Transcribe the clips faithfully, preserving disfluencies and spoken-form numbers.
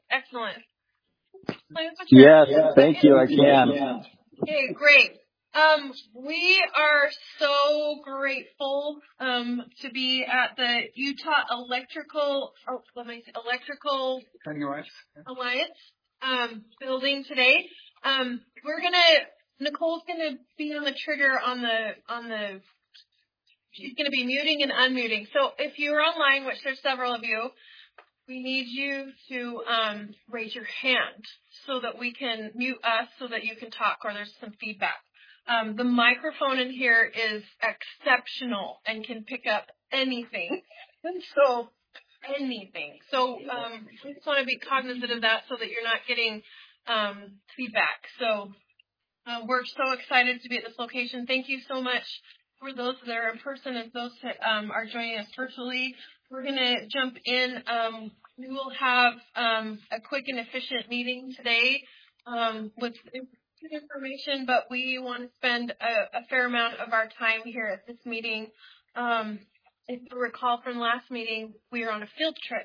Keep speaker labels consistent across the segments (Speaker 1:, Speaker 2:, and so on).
Speaker 1: Excellent.
Speaker 2: Yes, thank you. I can.
Speaker 1: Okay, great. Um, we are so grateful um, to be at the Utah Electrical oh, let me say, Electrical
Speaker 3: Alliance,
Speaker 1: Alliance um, building today. Um, we're gonna Nicole's gonna be on the trigger on the on the. She's gonna be muting and unmuting. So if you're online, which there's several of you, we need you to um, raise your hand so that we can mute us so that you can talk or there's some feedback. Um, the microphone in here is exceptional and can pick up anything. So anything. So um, we just want to be cognizant of that so that you're not getting um, feedback. So uh, we're so excited to be at this location. Thank you so much for those that are in person and those that um, are joining us virtually. We're going to jump in. Um, we will have um, a quick and efficient meeting today um, with good information, but we want to spend a, a fair amount of our time here at this meeting. Um, if you recall from last meeting, we were on a field trip.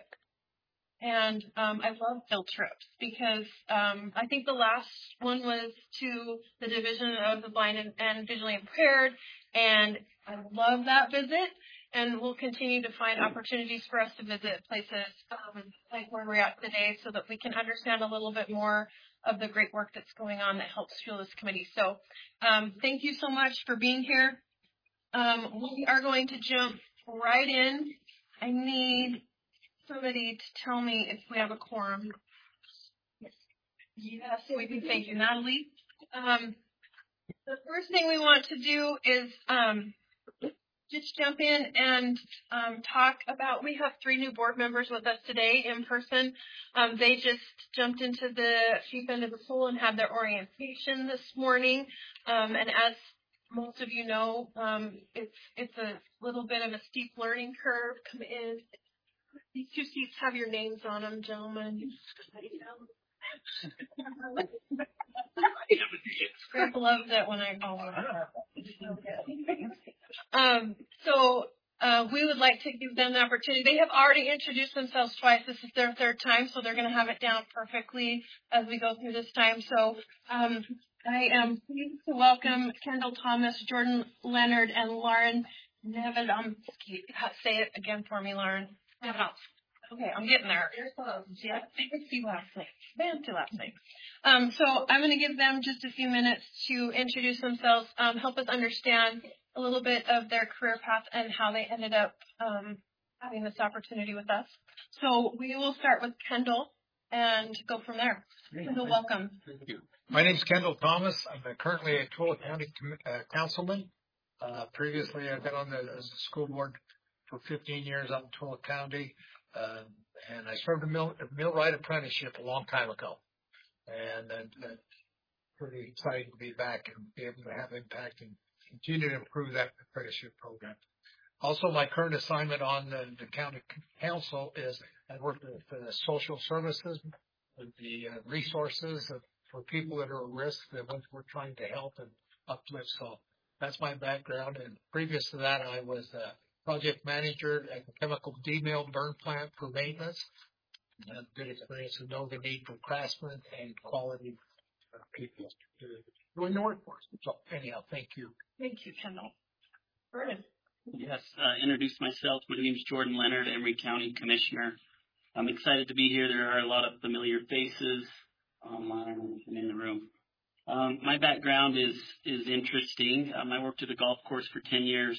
Speaker 1: And um, I love field trips because um, I think the last one was to the Division of the Blind and, and Visually Impaired, and I love that visit. And we'll continue to find opportunities for us to visit places um, like where we're at today so that we can understand a little bit more of the great work that's going on that helps fuel this committee. So um, thank you so much for being here. Um, we are going to jump right in. I need somebody to tell me if we have a quorum. Yes, yes we do. Thank you, Natalie. Um, the first thing we want to do is um, just jump in and um, talk about, we have three new board members with us today in person. Um, they just jumped into the deep end of the pool and had their orientation this morning. Um, and as most of you know, um, it's it's a little bit of a steep learning curve. Come in. These two seats have your names on them, gentlemen. Greg loves it when I call them. Um, so uh, we would like to give them the opportunity. They have already introduced themselves twice. This is their third time, so they're going to have it down perfectly as we go through this time. So um, I am pleased to welcome Kendall Thomas, Jordan Leonard, and Lauren Nevedomski. Say it again for me, Lauren. Okay, I'm getting there. Yeah, fancy last name. Fancy last name. Um, so I'm going to give them just a few minutes to introduce themselves, um, help us understand a little bit of their career path and how they ended up um, having this opportunity with us. So we will start with Kendall and go from there. Kendall, welcome.
Speaker 3: Thank you. My name is Kendall Thomas. I'm currently a Tulla County uh, councilman. Uh, previously, I've been on the, as a school board for fifteen years out in Tulla County. Uh, and I served a, mill, a millwright apprenticeship a long time ago. And uh, uh, pretty excited to be back and be able to have impact and continue to improve that apprenticeship program. Also, my current assignment on the, the county council is I work with uh, social services, with the uh, resources of, for people that are at risk, that we're trying to help and uplift. So that's my background. And previous to that, I was uh, project manager at the chemical D-mill burn plant for maintenance. I have good experience to know the need for craftsmen and quality uh, people to join the workforce. So anyhow, thank you.
Speaker 1: Thank you, Kendall. Vernon.
Speaker 4: Yes, uh, introduce myself. My name is Jordan Leonard, Emery County Commissioner. I'm excited to be here. There are a lot of familiar faces online and in the room. Um, my background is is interesting. Um, I worked at a golf course for ten years.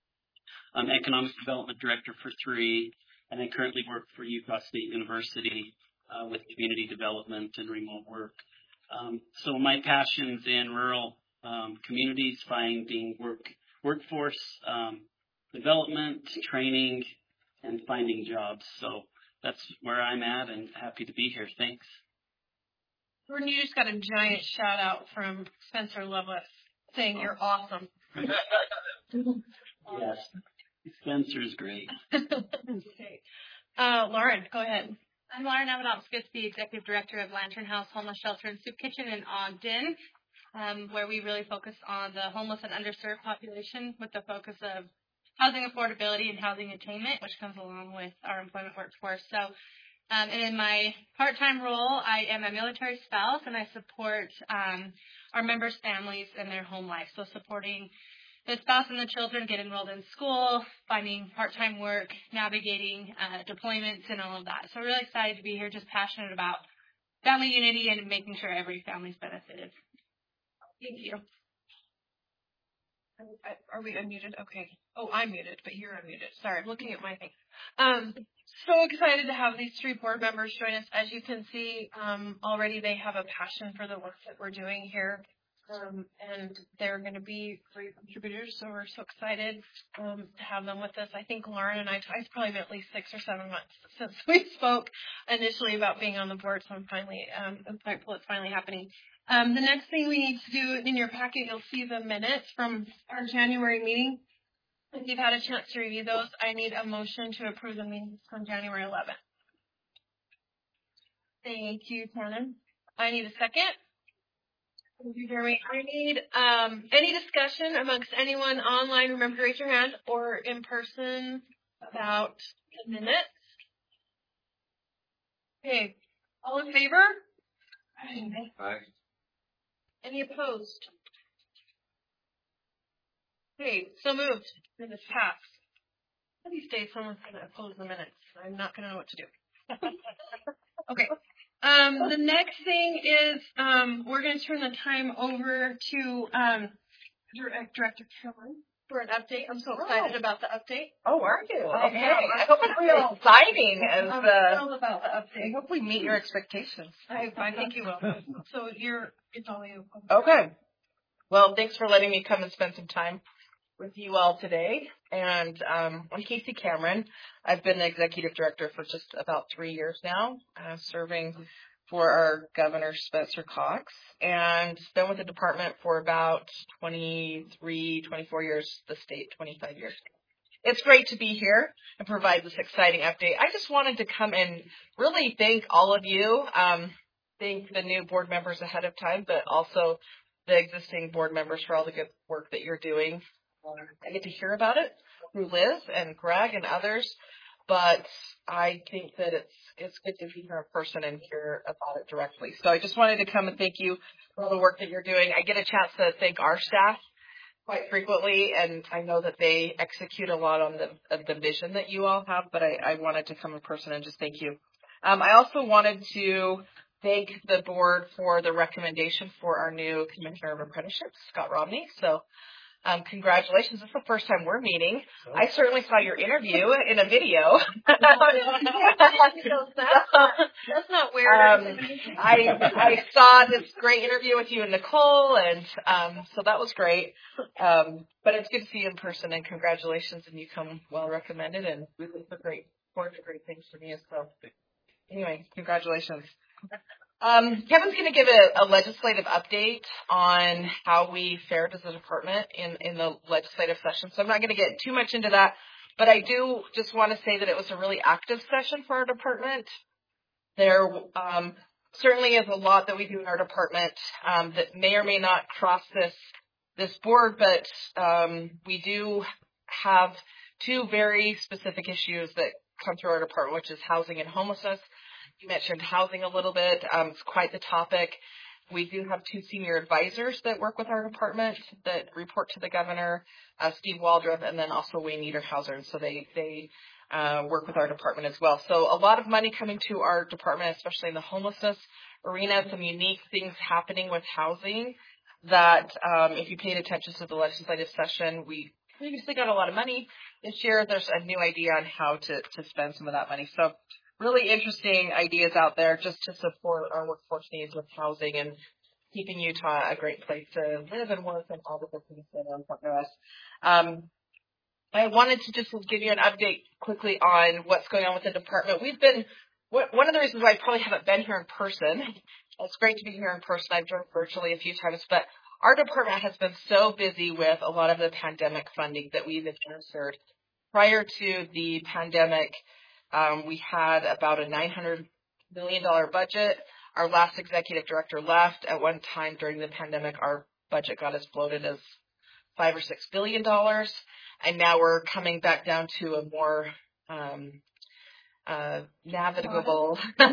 Speaker 4: I'm economic development director for three, and I currently work for Utah State University uh, with community development and remote work. Um, so my passion's in rural um, communities, finding work, workforce um, development, training, and finding jobs. So that's where I'm at, and happy to be here. Thanks.
Speaker 1: Jordan, you just got a giant shout out from Spencer Loveless saying you're awesome.
Speaker 4: Yes. Spencer's great.
Speaker 1: Okay. Uh, Lauren, go ahead.
Speaker 5: I'm Lauren Nevedomski, the Executive Director of Lantern House Homeless Shelter and Soup Kitchen in Ogden, um, where we really focus on the homeless and underserved population with the focus of housing affordability and housing attainment, which comes along with our employment workforce. So Um, and in my part-time role, I am a military spouse, and I support um, our members' families and their home life. So supporting the spouse and the children get enrolled in school, finding part-time work, navigating uh, deployments, and all of that. So really excited to be here, just passionate about family unity and making sure every family's benefited. Thank you.
Speaker 1: Are we unmuted? Okay. Oh, I'm muted, but you're unmuted. Sorry, I'm looking at my thing. Um, so excited to have these three board members join us. As you can see, um, already they have a passion for the work that we're doing here. Um, and they're going to be great contributors, so we're so excited um, to have them with us. I think Lauren and I, it's probably been at least six or seven months since we spoke initially about being on the board, so I'm finally, um, I'm thankful it's finally happening. Um, the next thing we need to do in your packet, you'll see the minutes from our January meeting. If you've had a chance to review those, I need a motion to approve the minutes from January eleventh. Thank you, Tannen. I need a second. Thank you, Jeremy. I need um, any discussion amongst anyone online, remember to raise your hand, or in person about the minutes. Okay, all in favor?
Speaker 2: Aye.
Speaker 1: Any opposed? Okay, so moved. Minutes passed. One of these days someone's going to oppose the minutes. I'm not going to know what to do. Okay. Um, the next thing is um, we're going to turn the time over to um, Director Cameron for an update. I'm so excited oh. about the update.
Speaker 6: Oh, are you? Okay.
Speaker 1: Yeah.
Speaker 6: I hope it's real exciting. As
Speaker 1: I'm
Speaker 6: the,
Speaker 1: thrilled about the update.
Speaker 6: I hope we meet your expectations.
Speaker 1: I, I think you will. So you're, it's all you.
Speaker 6: Okay. Well, thanks for letting me come and spend some time with you all today. And um, I'm Casey Cameron. I've been the executive director for just about three years now, uh, serving for our governor, Spencer Cox, and been with the department for about twenty-three, twenty-four years, the state twenty-five years. It's great to be here and provide this exciting update. I just wanted to come and really thank all of you, um, thank the new board members ahead of time, but also the existing board members for all the good work that you're doing. I get to hear about it through Liz and Greg and others, but I think that it's it's good to be here in person and hear about it directly. So I just wanted to come and thank you for all the work that you're doing. I get a chance to thank our staff quite frequently, and I know that they execute a lot on the of the vision that you all have, but I, I wanted to come in person and just thank you. Um, I also wanted to thank the board for the recommendation for our new Commissioner of Apprenticeships, Scott Romney. So Um, congratulations. This is the first time we're meeting. I certainly saw your interview in a video.
Speaker 1: That's not weird.
Speaker 6: Um, I, I saw this great interview with you and Nicole, and um, so that was great. Um, but it's good to see you in person, and congratulations, and you come well recommended, and really for great, for great things for me as well. Anyway, congratulations. Um, Kevin's going to give a, a legislative update on how we fared as a department in, in the legislative session. So I'm not going to get too much into that, but I do just want to say that it was a really active session for our department. There um, certainly is a lot that we do in our department um, that may or may not cross this this board, but um, we do have two very specific issues that come through our department, which is housing and homelessness. You mentioned housing a little bit. Um, it's quite the topic. We do have two senior advisors that work with our department that report to the governor, uh, Steve Waldrop, and then also Wayne Niederhauser. So they they uh, work with our department as well. So a lot of money coming to our department, especially in the homelessness arena. Some unique things happening with housing that um, if you paid attention to the legislative session, we previously got a lot of money. This year there's a new idea on how to, to spend some of that money. So really interesting ideas out there just to support our workforce needs with housing and keeping Utah a great place to live and work and all the good things that are important to us. Um, I wanted to just give you an update quickly on what's going on with the department. We've been, one of the reasons why I probably haven't been here in person, it's great to be here in person. I've joined virtually a few times, but our department has been so busy with a lot of the pandemic funding that we've administered. Prior to the pandemic, Um, we had about a nine hundred million dollars budget. Our last executive director left. At one time during the pandemic, our budget got as bloated as five or six billion dollars. And now we're coming back down to a more um, uh, navigable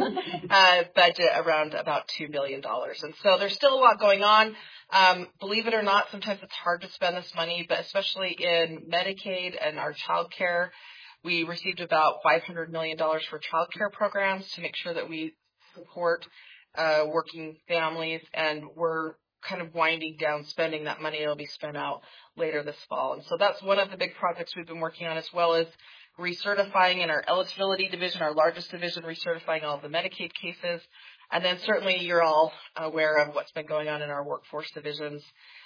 Speaker 6: uh, budget around about two billion dollars. And so there's still a lot going on. Um, believe it or not, sometimes it's hard to spend this money, but especially in Medicaid and our child care, we received about five hundred million dollars for child care programs to make sure that we support uh, working families, and we're kind of winding down spending that money. It'll be spent out later this fall. And so that's one of the big projects we've been working on, as well as recertifying in our eligibility division, our largest division, recertifying all of the Medicaid cases. And then certainly you're all aware of what's been going on in our workforce divisions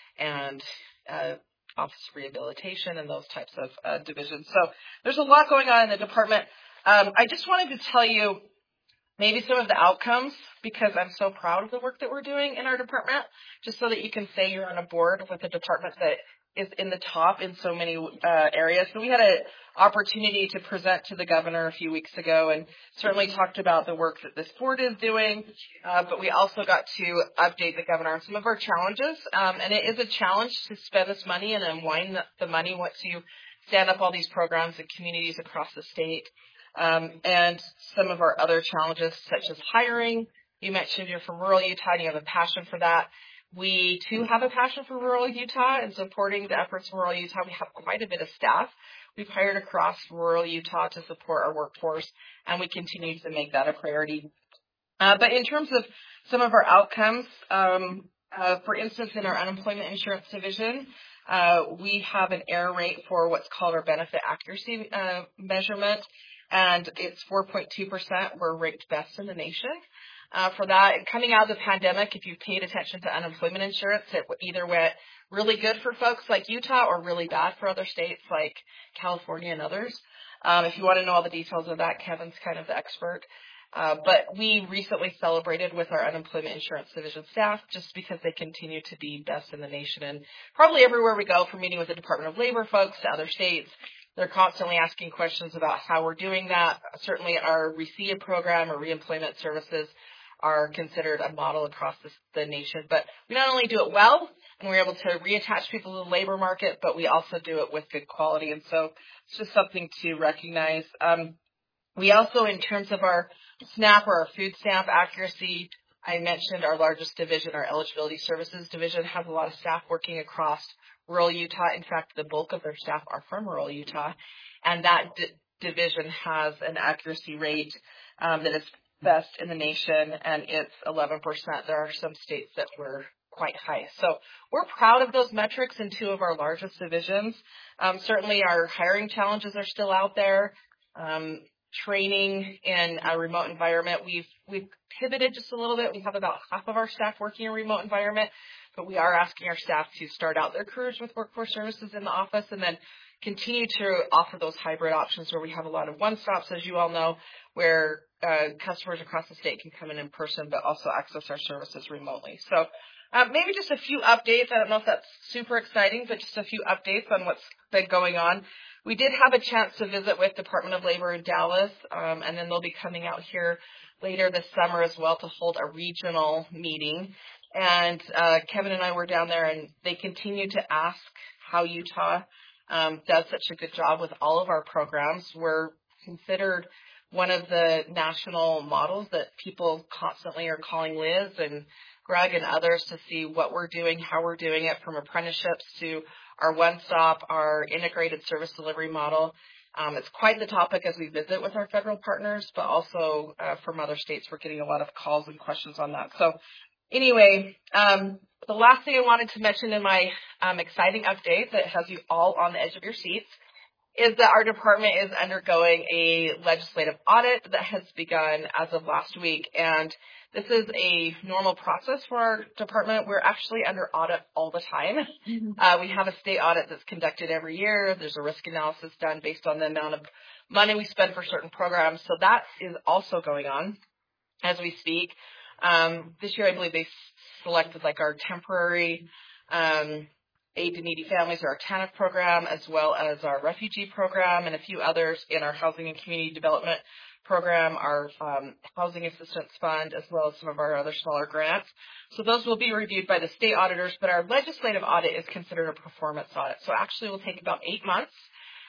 Speaker 6: and uh, office rehabilitation and those types of uh, divisions. So there's a lot going on in the department. Um, I just wanted to tell you maybe some of the outcomes, because I'm so proud of the work that we're doing in our department, just so that you can say you're on a board with a department that is in the top in so many uh, areas. So we had an opportunity to present to the governor a few weeks ago, and certainly talked about the work that this board is doing, uh, but we also got to update the governor on some of our challenges. Um, and it is a challenge to spend this money and unwind the, the money once you stand up all these programs in communities across the state. Um, and some of our other challenges, such as hiring. You mentioned you're from rural Utah and you have a passion for that. We, too, have a passion for rural Utah and supporting the efforts of rural Utah. We have quite a bit of staff. We've hired across rural Utah to support our workforce, and we continue to make that a priority. Uh, but in terms of some of our outcomes, um, uh, for instance, in our unemployment insurance division, uh, we have an error rate for what's called our benefit accuracy uh, measurement, and it's four point two percent. We're ranked best in the nation. Uh, for that, and coming out of the pandemic, if you paid attention to unemployment insurance, it either went really good for folks like Utah or really bad for other states like California and others. Um, if you want to know all the details of that, Kevin's kind of the expert. Uh, but we recently celebrated with our unemployment insurance division staff just because they continue to be best in the nation. And probably everywhere we go, from meeting with the Department of Labor folks to other states, they're constantly asking questions about how we're doing that. Certainly our RECEA program or reemployment services are considered a model across the, the nation. But we not only do it well, and we're able to reattach people to the labor market, but we also do it with good quality. And so it's just something to recognize. Um, we also, in terms of our SNAP or our food stamp accuracy, I mentioned our largest division, our eligibility services division, has a lot of staff working across rural Utah. In fact, the bulk of their staff are from rural Utah. And that d- division has an accuracy rate um, that is best in the nation, and it's eleven percent. There are some states that were quite high. So we're proud of those metrics in two of our largest divisions. Um, certainly our hiring challenges are still out there. Um, training in a remote environment, we've we've pivoted just a little bit. We have about half of our staff working in a remote environment, but we are asking our staff to start out their careers with workforce services in the office and then continue to offer those hybrid options where we have a lot of one-stops, as you all know, where uh, customers across the state can come in in person but also access our services remotely. So uh, maybe just a few updates. I don't know if that's super exciting, but just a few updates on what's been going on. We did have a chance to visit with Department of Labor in Dallas, um, and then they'll be coming out here later this summer as well to hold a regional meeting. And uh, Kevin and I were down there, and they continue to ask how Utah um, does such a good job with all of our programs. We're considered one of the national models that people constantly are calling Liz and Greg and others to see what we're doing, how we're doing it, from apprenticeships to our one-stop, our integrated service delivery model. Um, it's quite the topic as we visit with our federal partners, but also uh, from other states, we're getting a lot of calls and questions on that. So anyway, um, the last thing I wanted to mention in my um, exciting update that has you all on the edge of your seats is that our department is undergoing a legislative audit that has begun as of last week. And this is a normal process for our department. We're actually under audit all the time. Mm-hmm. Uh, we have a state audit that's conducted every year. There's a risk analysis done based on the amount of money we spend for certain programs. So that is also going on as we speak. Um, this year, I believe they selected like our temporary um, aid to needy families, or our TANF program, as well as our refugee program and a few others in our housing and community development program, our um, housing assistance fund, as well as some of our other smaller grants. So those will be reviewed by the state auditors, but our legislative audit is considered a performance audit. So actually it will take about eight months.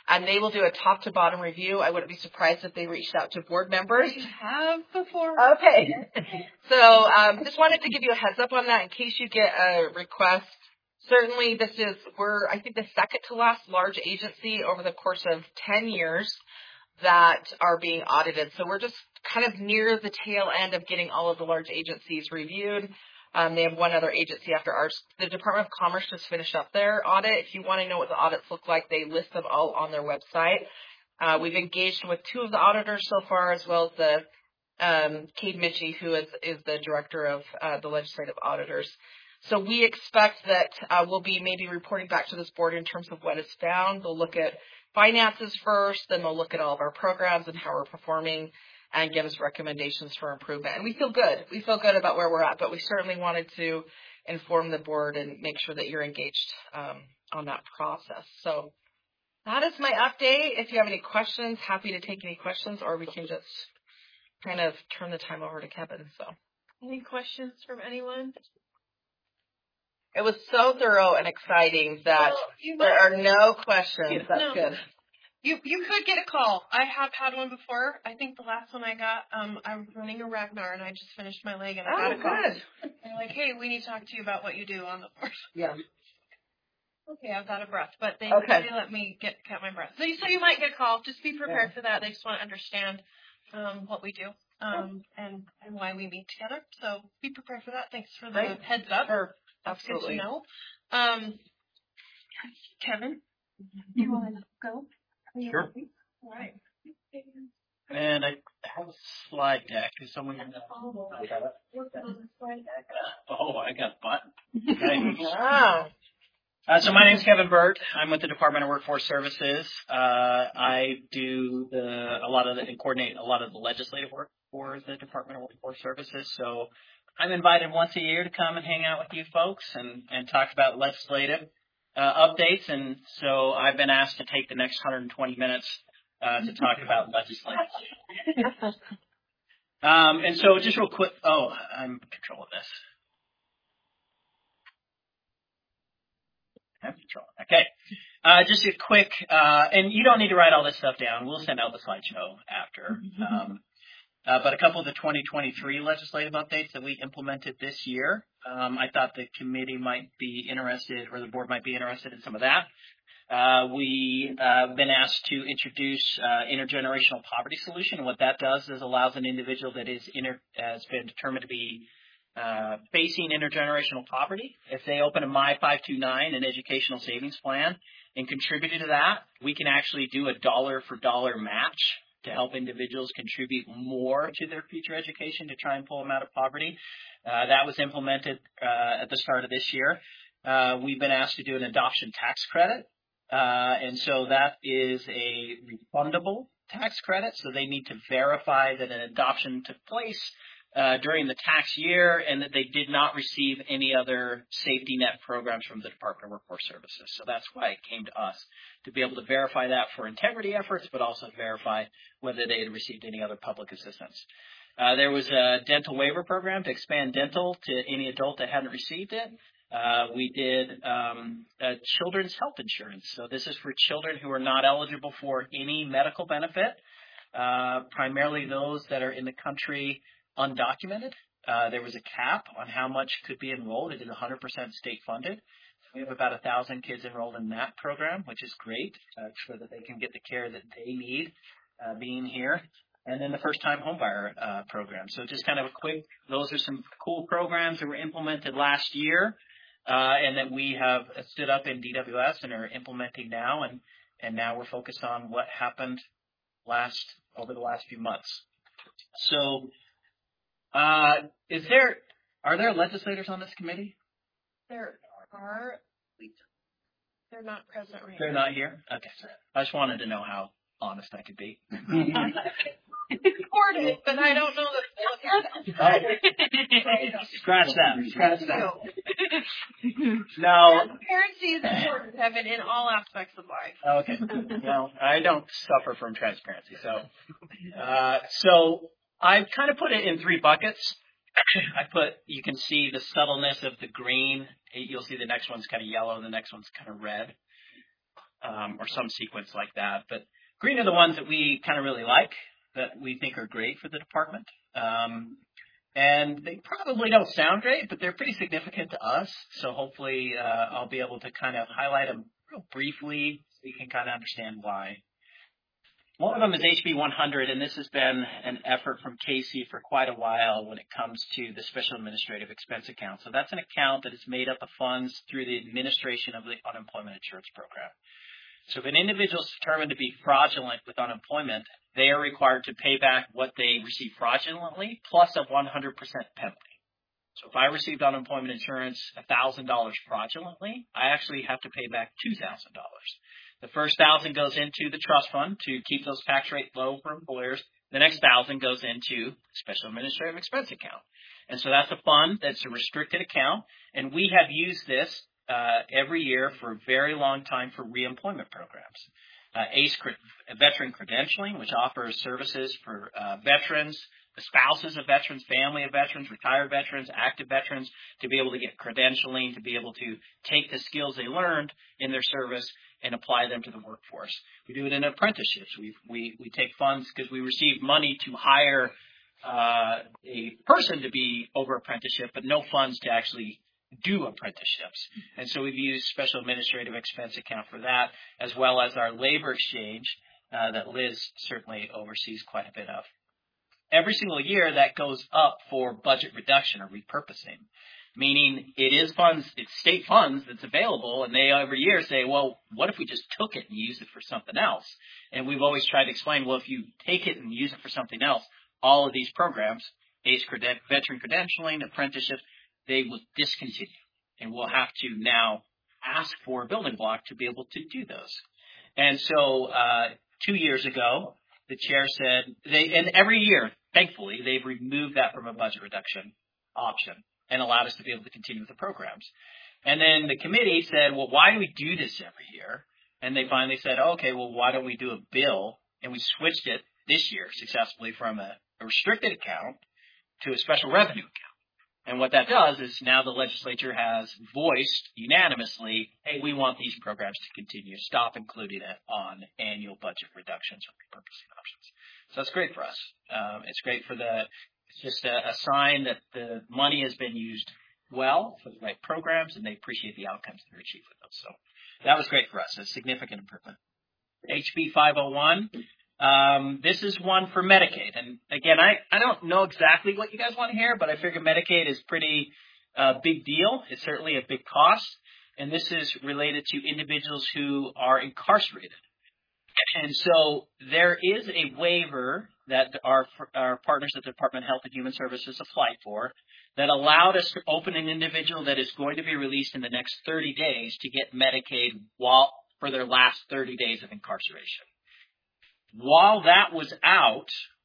Speaker 6: and they will do a top to bottom review. I wouldn't be surprised if they reached out to board members.
Speaker 1: We have before.
Speaker 6: Okay. So um, just wanted to give you a heads up on that in case you get a request. Certainly this is, we're, I think, the second to last large agency over the course of ten years that are being audited. So we're just kind of near the tail end of getting all of the large agencies reviewed. Um, they have one other agency after ours. The Department of Commerce just finished up their audit. If you want to know what the audits look like, they list them all on their website. Uh, we've engaged with two of the auditors so far, as well as the um, Cade Mitchie, who is, is the director of uh, the legislative auditors. So we expect that uh, we'll be maybe reporting back to this board in terms of what is found. They'll look at finances first, then they'll look at all of our programs and how we're performing, and give us recommendations for improvement. And we feel good. We feel good about where we're at, but we certainly wanted to inform the board and make sure that you're engaged um, on that process. So that is my update. If you have any questions, happy to take any questions, or we can just kind of turn the time over to Kevin. So,
Speaker 1: Any questions from anyone?
Speaker 6: it was so thorough and exciting that
Speaker 1: Well, you
Speaker 6: there
Speaker 1: might-
Speaker 6: are no questions. That's
Speaker 1: No.
Speaker 6: good.
Speaker 1: You you could get a call. I have had one before. I think the last one I got, um, I was running a Ragnar and I just finished my leg and I got
Speaker 6: Oh,
Speaker 1: a call.
Speaker 6: good.
Speaker 1: They're like, hey, we need to talk to you about what you do on the board.
Speaker 6: Yeah.
Speaker 1: Okay, I was out of breath, but they,
Speaker 6: Okay.
Speaker 1: they let me get get my breath. So you so you might get a call. Just be prepared for that. They just want to understand um, what we do um, and and why we meet together. So be prepared for that. Thanks for the
Speaker 6: Great.
Speaker 1: heads up.
Speaker 6: Sure.
Speaker 1: That's
Speaker 6: Absolutely.
Speaker 1: good to know. Um, Kevin, do you want to go? Are you
Speaker 4: Sure.
Speaker 1: happy? All right.
Speaker 4: And I have a slide deck. Is someone going to? Oh, I got a button. Okay.
Speaker 6: Wow.
Speaker 4: Uh, so my name is Kevin Burt. I'm with the Department of Workforce Services. Uh, I do the a lot of the and coordinate a lot of the legislative work for the Department of Workforce Services. So I'm invited once a year to come and hang out with you folks and, and talk about legislative uh, updates. And so I've been asked to take the next one hundred twenty minutes uh, to talk about legislative. Um, and so just real quick. Oh, I'm in control of this. Have control. Okay. Uh, just a quick, uh, and you don't need to write all this stuff down. We'll send out the slideshow after. Um, uh, but a couple of the twenty twenty-three legislative updates that we implemented this year, um, I thought the committee might be interested, or the board might be interested in some of that. Uh, we uh, have been asked to introduce uh, intergenerational poverty solution. And what that does is allows an individual that is inter- has been determined to be Uh, facing intergenerational poverty, if they open a My five two nine, an educational savings plan, and contribute to that, we can actually do a dollar for dollar match to help individuals contribute more to their future education to try and pull them out of poverty. Uh, that was implemented uh, at the start of this year. Uh, we've been asked to do an adoption tax credit, uh, and so that is a refundable tax credit, so they need to verify that an adoption took place Uh, during the tax year, and that they did not receive any other safety net programs from the Department of Workforce Services. So that's why it came to us, to be able to verify that for integrity efforts, but also verify whether they had received any other public assistance. Uh, there was a dental waiver program to expand dental to any adult that hadn't received it. Uh, we did um, uh, children's health insurance. So this is for children who are not eligible for any medical benefit, uh, primarily those that are in the country undocumented. Uh, there was a cap on how much could be enrolled. It is one hundred percent state funded. We have about a thousand kids enrolled in that program, which is great, uh, so that they can get the care that they need uh, being here. And then the first time homebuyer uh, program. So just kind of a quick, those are some cool programs that were implemented last year, uh, and that we have stood up in D W S and are implementing now. And, and now we're focused on what happened last, over the last few months. So, Uh, is there, are there legislators on this committee?
Speaker 1: There are. They're not present right
Speaker 4: They're
Speaker 1: now.
Speaker 4: not here? Okay. I just wanted to know how honest I could be.
Speaker 1: Recorded, but I don't know that they'll hear that.
Speaker 4: Scratch that. Scratch that. No.
Speaker 1: Transparency is important, Kevin, in all aspects of life.
Speaker 4: Okay. Well, I don't suffer from transparency. So, uh, so I've kind of put it in three buckets. I put, you can see the subtleness of the green. You'll see the next one's kind of yellow, the next one's kind of red.
Speaker 7: um, or some sequence like that. But green are the ones that we kind of really like, that we think are great for the department. Um, and they probably don't sound great, but they're pretty significant to us. So hopefully uh, I'll be able to kind of highlight them real briefly so you can kind of understand why. One of them is H B one hundred, and this has been an effort from Casey for quite a while when it comes to the Special Administrative Expense Account. So that's an account that is made up of funds through the administration of the Unemployment Insurance Program. So if an individual is determined to be fraudulent with unemployment, they are required to pay back what they received fraudulently plus a one hundred percent penalty. So if I received unemployment insurance one thousand dollars fraudulently, I actually have to pay back two thousand dollars. The first one thousand dollars goes into the trust fund to keep those tax rates low for employers. The next one thousand dollars goes into Special Administrative Expense Account. And so that's a fund that's a restricted account, and we have used this uh, every year for a very long time for reemployment programs. Uh, ACE Veteran Credentialing, which offers services for uh, veterans, the spouses of veterans, family of veterans, retired veterans, active veterans, to be able to get credentialing, to be able to take the skills they learned in their service and apply them to the workforce. We do it in apprenticeships. We we we take funds because we receive money to hire uh, a person to be over apprenticeship, but no funds to actually do apprenticeships. And so we've used Special Administrative Expense Account for that, as well as our labor exchange uh, that Liz certainly oversees quite a bit of. Every single year that goes up for budget reduction or repurposing, meaning it is funds, it's state funds that's available, and they every year say, well, what if we just took it and used it for something else? And we've always tried to explain, well, if you take it and use it for something else, all of these programs, ACE Creden- Veteran Credentialing, apprenticeships, they will discontinue, and we'll have to now ask for a building block to be able to do those. And so uh, two years ago, the chair said, they, and every year, thankfully, they've removed that from a budget reduction option and allowed us to be able to continue with the programs. And then the committee said, well, why do we do this every year? And they finally said, okay, well, why don't we do a bill? And we switched it this year successfully from a, a restricted account to a special revenue account. And what that does is now the legislature has voiced unanimously, hey, we want these programs to continue. Stop including it on annual budget reductions or repurposing options. So that's great for us. Um, it's great for the, it's just a, a sign that the money has been used well for the right programs, and they appreciate the outcomes that are achieved with those. So that was great for us, a significant improvement. H B five oh one. Um, this is one for Medicaid. And again, I, I don't know exactly what you guys want to hear, but I figure Medicaid is pretty uh, big deal. It's certainly a big cost. And this is related to individuals who are incarcerated. And so there is a waiver that our, our partners at the Department of Health and Human Services applied for that allowed us to open an individual that is going to be released in the next thirty days to get Medicaid while for their last thirty days of incarceration. While that was out,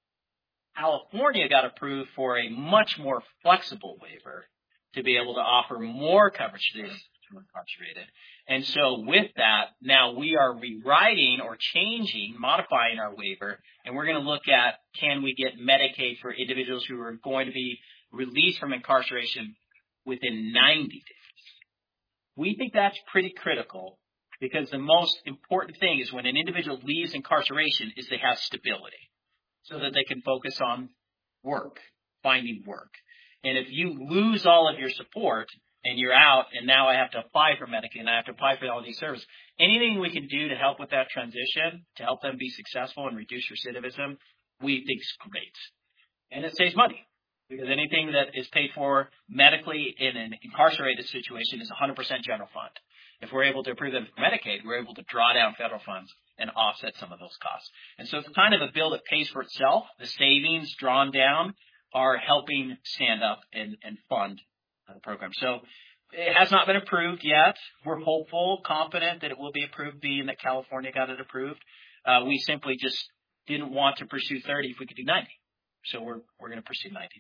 Speaker 7: California got approved for a much more flexible waiver to be able to offer more coverage to those who are incarcerated. And so with that, now we are rewriting or changing, modifying our waiver, and we're going to look at, can we get Medicaid for individuals who are going to be released from incarceration within ninety days. We think that's pretty critical, because the most important thing is when an individual leaves incarceration is they have stability so that they can focus on work, finding work. And if you lose all of your support and you're out and now I have to apply for Medicaid and I have to apply for all these services, anything we can do to help with that transition, to help them be successful and reduce recidivism, we think is great. And it saves money, because anything that is paid for medically in an incarcerated situation is one hundred percent general fund. If we're able to approve them for Medicaid, we're able to draw down federal funds and offset some of those costs. And so it's kind of a bill that pays for itself. The savings drawn down are helping stand up and, and fund the program. So it has not been approved yet. We're hopeful, confident that it will be approved, being that California got it approved. Uh, we simply just didn't want to pursue thirty if we could do ninety. So we're, we're going to pursue ninety.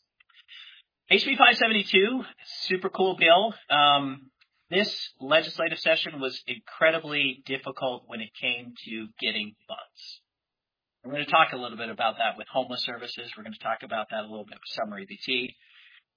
Speaker 7: H B five seventy-two, super cool bill. Um, This legislative session was incredibly difficult when it came to getting funds. We're going to talk a little bit about that with homeless services. We're going to talk about that a little bit with Summary B T.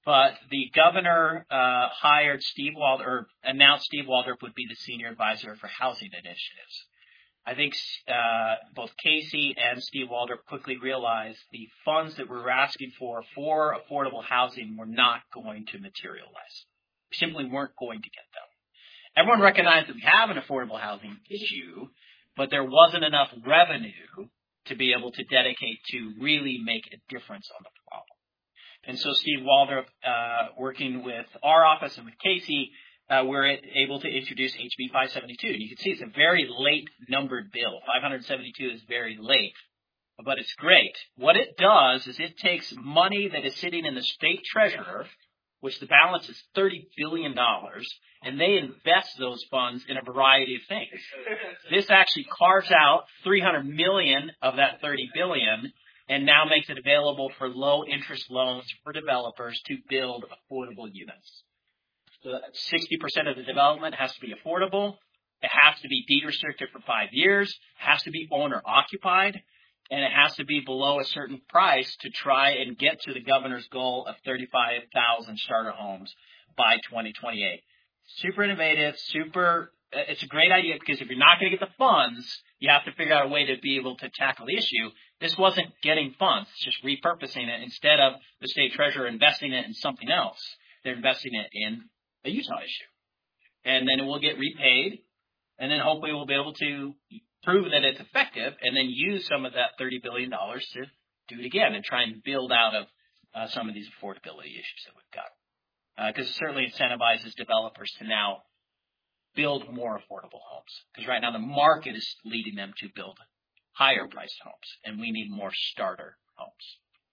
Speaker 7: but the governor uh, hired Steve Waldrop, or announced Steve Waldrop would be the senior advisor for housing initiatives. I think uh, both Casey and Steve Waldrop quickly realized the funds that we were asking for for affordable housing were not going to materialize. We simply weren't going to get them. Everyone recognized that we have an affordable housing issue, but there wasn't enough revenue to be able to dedicate to really make a difference on the problem. And so Steve Waldrop, uh, working with our office and with Casey, uh, we're able to introduce H B five seventy-two. You can see it's a very late numbered bill. five seventy-two is very late, but it's great. What it does is it takes money that is sitting in the state treasurer, which the balance is thirty billion dollars, and they invest those funds in a variety of things. This actually carves out three hundred million dollars of that thirty billion dollars and now makes it available for low interest loans for developers to build affordable units. So sixty percent of the development has to be affordable. It has to be deed restricted for five years. It has to be owner occupied. And it has to be below a certain price to try and get to the governor's goal of thirty-five thousand starter homes by twenty twenty-eight. Super innovative, super, it's a great idea because if you're not going to get the funds, you have to figure out a way to be able to tackle the issue. This wasn't getting funds, it's just repurposing it. Instead of the state treasurer investing it in something else, they're investing it in a Utah issue. And then it will get repaid, and then hopefully we'll be able to prove that it's effective, and then use some of that thirty billion dollars to do it again and try and build out of uh, some of these affordability issues that we've got. Because uh, it certainly incentivizes developers to now build more affordable homes. Because right now the market is leading them to build higher priced homes, and we need more starter homes.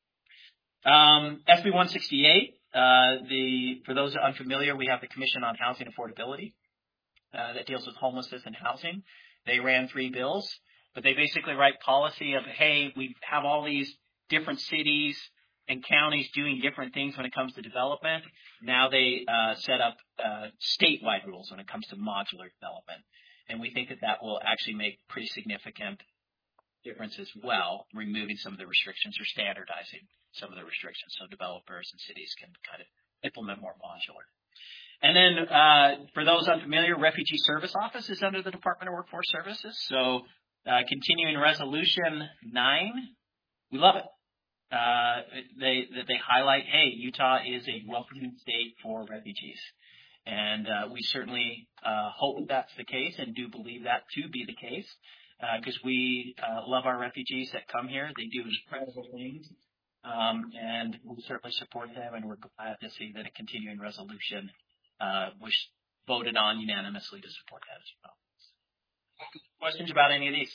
Speaker 7: Um, S B one sixty-eight, uh, the for those unfamiliar, we have the Commission on Housing Affordability uh, that deals with homelessness and housing. They ran three bills, but they basically write policy of, hey, we have all these different cities and counties doing different things when it comes to development. Now they uh, set up uh, statewide rules when it comes to modular development. And we think that that will actually make pretty significant difference as well, removing some of the restrictions or standardizing some of the restrictions so developers and cities can kind of implement more modular. And then, uh, for those unfamiliar, Refugee Service Office is under the Department of Workforce Services. So, uh, continuing resolution nine, we love it. Uh, they, that they highlight, hey, Utah is a welcoming state for refugees. And, uh, we certainly, uh, hope that's the case and do believe that to be the case. Uh, cause we, uh, love our refugees that come here. They do incredible things. Um, and we certainly support them, and we're glad to see that a continuing resolution Uh, was voted on unanimously to support that as well. Questions about any of these?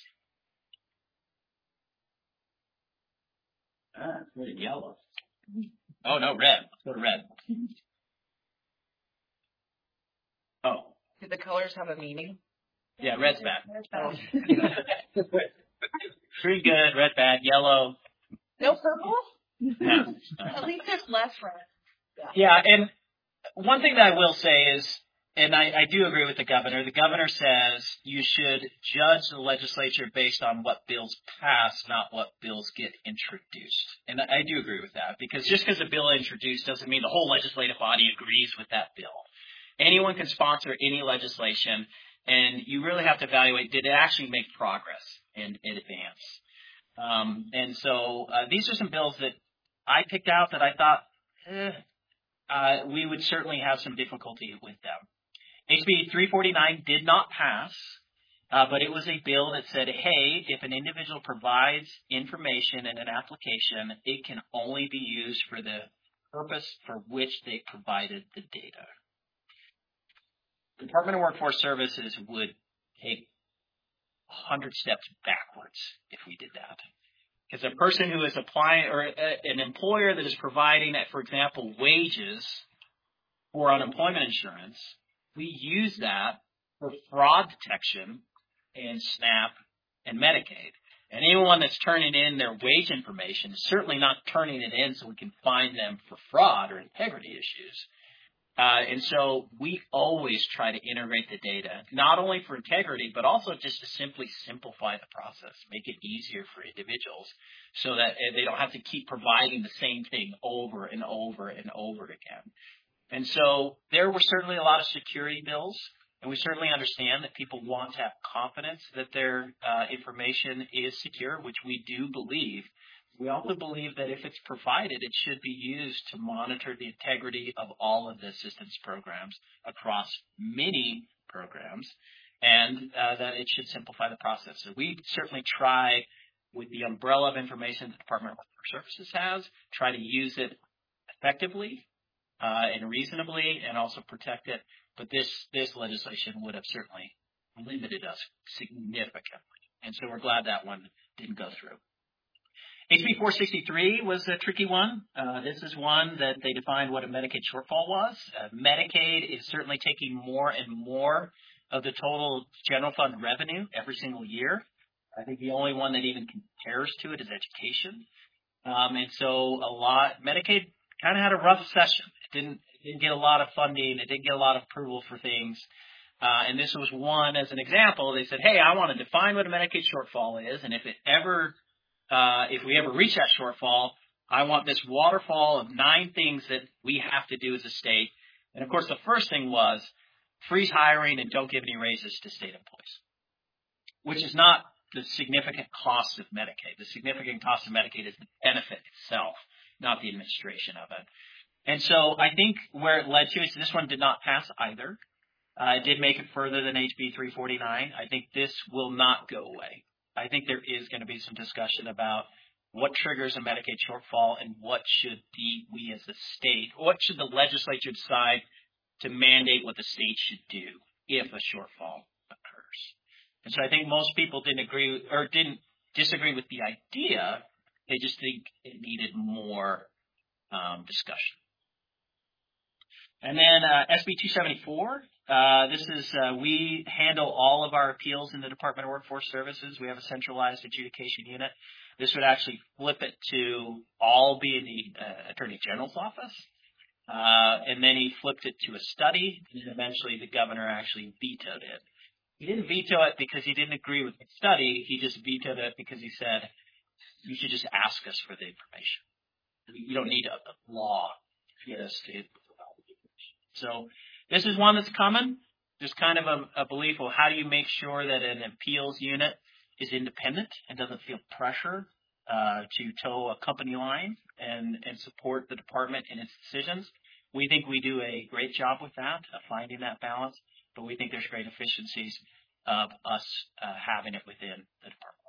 Speaker 7: Ah, it's really yellow. Oh, no, red. Let's go to red. Oh.
Speaker 6: Do the colors have a meaning?
Speaker 7: Yeah, red's bad. Green good, red bad, yellow.
Speaker 6: No purple?
Speaker 7: No.
Speaker 1: At least there's less red.
Speaker 7: Yeah, and one thing that I will say is, and I, I do agree with the governor, the governor says you should judge the legislature based on what bills pass, not what bills get introduced. And I do agree with that, because just because a bill is introduced doesn't mean the whole legislative body agrees with that bill. Anyone can sponsor any legislation, and you really have to evaluate, did it actually make progress in, in advance? Um, and so uh, these are some bills that I picked out that I thought, eh, Uh, we would certainly have some difficulty with them. H B three forty-nine did not pass, uh, but it was a bill that said, hey, if an individual provides information in an application, it can only be used for the purpose for which they provided the data. The Department of Workforce Services would take one hundred steps backwards if we did that. Because a person who is applying, or a, an employer that is providing, for example, wages for unemployment insurance, we use that for fraud detection in SNAP and Medicaid. And anyone that's turning in their wage information is certainly not turning it in so we can find them for fraud or integrity issues. Uh, and so we always try to integrate the data, not only for integrity, but also just to simply simplify the process, make it easier for individuals so that they don't have to keep providing the same thing over and over and over again. And so there were certainly a lot of security bills, and we certainly understand that people want to have confidence that their uh, information is secure, which we do believe. We also believe that if it's provided, it should be used to monitor the integrity of all of the assistance programs across many programs, and uh, that it should simplify the process. So we certainly try, with the umbrella of information the Department of Workforce Services has, try to use it effectively uh, and reasonably, and also protect it. But this this legislation would have certainly limited us significantly, and so we're glad that one didn't go through. H B four sixty-three was a tricky one. Uh, this is one that they defined what a Medicaid shortfall was. Uh, Medicaid is certainly taking more and more of the total general fund revenue every single year. I think the only one that even compares to it is education. Um, and so a lot, Medicaid kind of had a rough session. It didn't, it didn't get a lot of funding. It didn't get a lot of approval for things. Uh, and this was one, as an example, they said, hey, I want to define what a Medicaid shortfall is. And if it ever Uh, if we ever reach that shortfall, I want this waterfall of nine things that we have to do as a state. And of course, the first thing was freeze hiring and don't give any raises to state employees, which is not the significant cost of Medicaid. The significant cost of Medicaid is the benefit itself, not the administration of it. And so I think where it led to is this one did not pass either. Uh, it did make it further than H B three forty-nine. I think this will not go away. I think there is going to be some discussion about what triggers a Medicaid shortfall and what should the, we as a state, what should the legislature decide to mandate what the state should do if a shortfall occurs. And so I think most people didn't agree or didn't disagree with the idea. They just think it needed more um, discussion. And then uh, S B two seventy-four. Uh, this is, uh, we handle all of our appeals in the Department of Workforce Services. We have a centralized adjudication unit. This would actually flip it to all be in the uh, Attorney General's office. Uh, and then he flipped it to a study, and then eventually the governor actually vetoed it. He didn't veto it because he didn't agree with the study. He just vetoed it because he said, you should just ask us for the information. You don't need a, a law to get us to provide the information. So this is one that's coming. There's kind of a, a belief, well, how do you make sure that an appeals unit is independent and doesn't feel pressure uh, to toe a company line and, and support the department in its decisions? We think we do a great job with that, of finding that balance, but we think there's great efficiencies of us uh, having it within the department.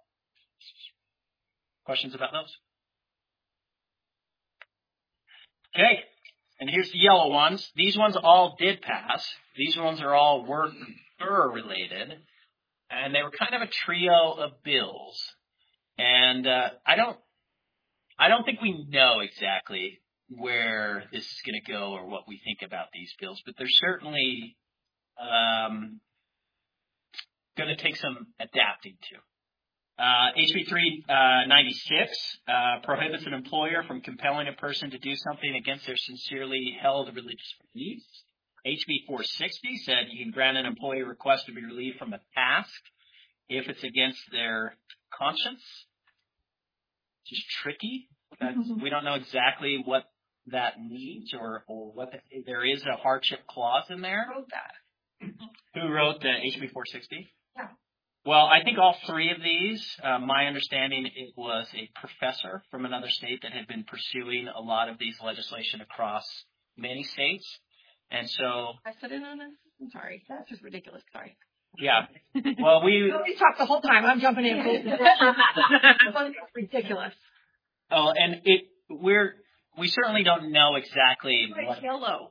Speaker 7: Questions about those? Okay. And here's the yellow ones. These ones all did pass. These ones are all work related. And they were kind of a trio of bills. And uh, I don't I don't think we know exactly where this is going to go or what we think about these bills, but they're certainly um, going to take some adapting to. Uh, H B three ninety-six uh, prohibits an employer from compelling a person to do something against their sincerely held religious beliefs. H B four sixty said you can grant an employee a request to be relieved from a task if it's against their conscience. It's just tricky. That's, we don't know exactly what that means or, or what the, there is a hardship clause in there.
Speaker 6: Who wrote that?
Speaker 7: Who wrote the H B four sixty?
Speaker 6: Yeah.
Speaker 7: Well, I think all three of these, uh, my understanding, it was a professor from another state that had been pursuing a lot of these legislation across many states. And so,
Speaker 5: I sit in on this? I'm sorry. That's just ridiculous. Sorry.
Speaker 7: yeah. Well, we,
Speaker 5: You talk the whole time. I'm jumping in. It's ridiculous.
Speaker 7: oh, and it, we're, we certainly don't know exactly what,
Speaker 5: Yellow.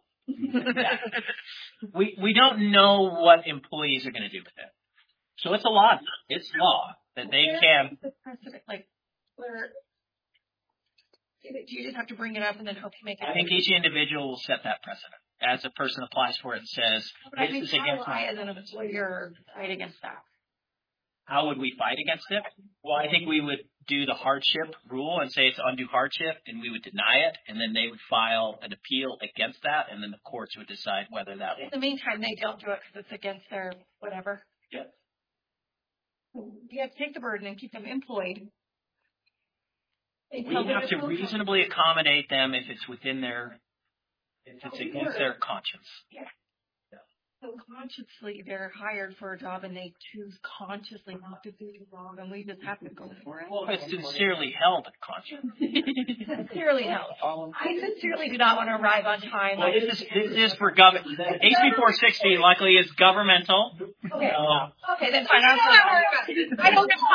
Speaker 7: we, we don't know what employees are going to do with it. So it's a law. It's law that they can.
Speaker 5: The precedent, like, where do you just have to bring it up and then hope you make it?
Speaker 7: I think each individual will set that precedent. As a person applies for it and says,
Speaker 5: But I
Speaker 7: this
Speaker 5: think
Speaker 7: is against
Speaker 5: how do I,
Speaker 7: my.
Speaker 5: as an employer, fight against that?
Speaker 7: how would we fight against it? Well, I think we would do the hardship rule and say it's undue hardship, and we would deny it, and then they would file an appeal against that, and then the courts would decide whether that
Speaker 5: In
Speaker 7: was.
Speaker 5: the meantime, they don't do it because it's against their whatever.
Speaker 7: Yeah.
Speaker 5: You have to take the burden and keep them employed.
Speaker 7: We have to reasonably accommodate them if it's within their, if it's against their conscience.
Speaker 5: So consciously, they're hired for a job and they choose consciously not to do the wrong, and we just have to go for it.
Speaker 7: Well, if it's sincerely held conscience.
Speaker 5: Sincerely held. I sincerely do not want to arrive on time.
Speaker 7: Well, this is, this is for government. H B four sixty luckily is governmental.
Speaker 5: Okay.
Speaker 7: Uh,
Speaker 5: Okay, then fine. I'm sorry. I don't know.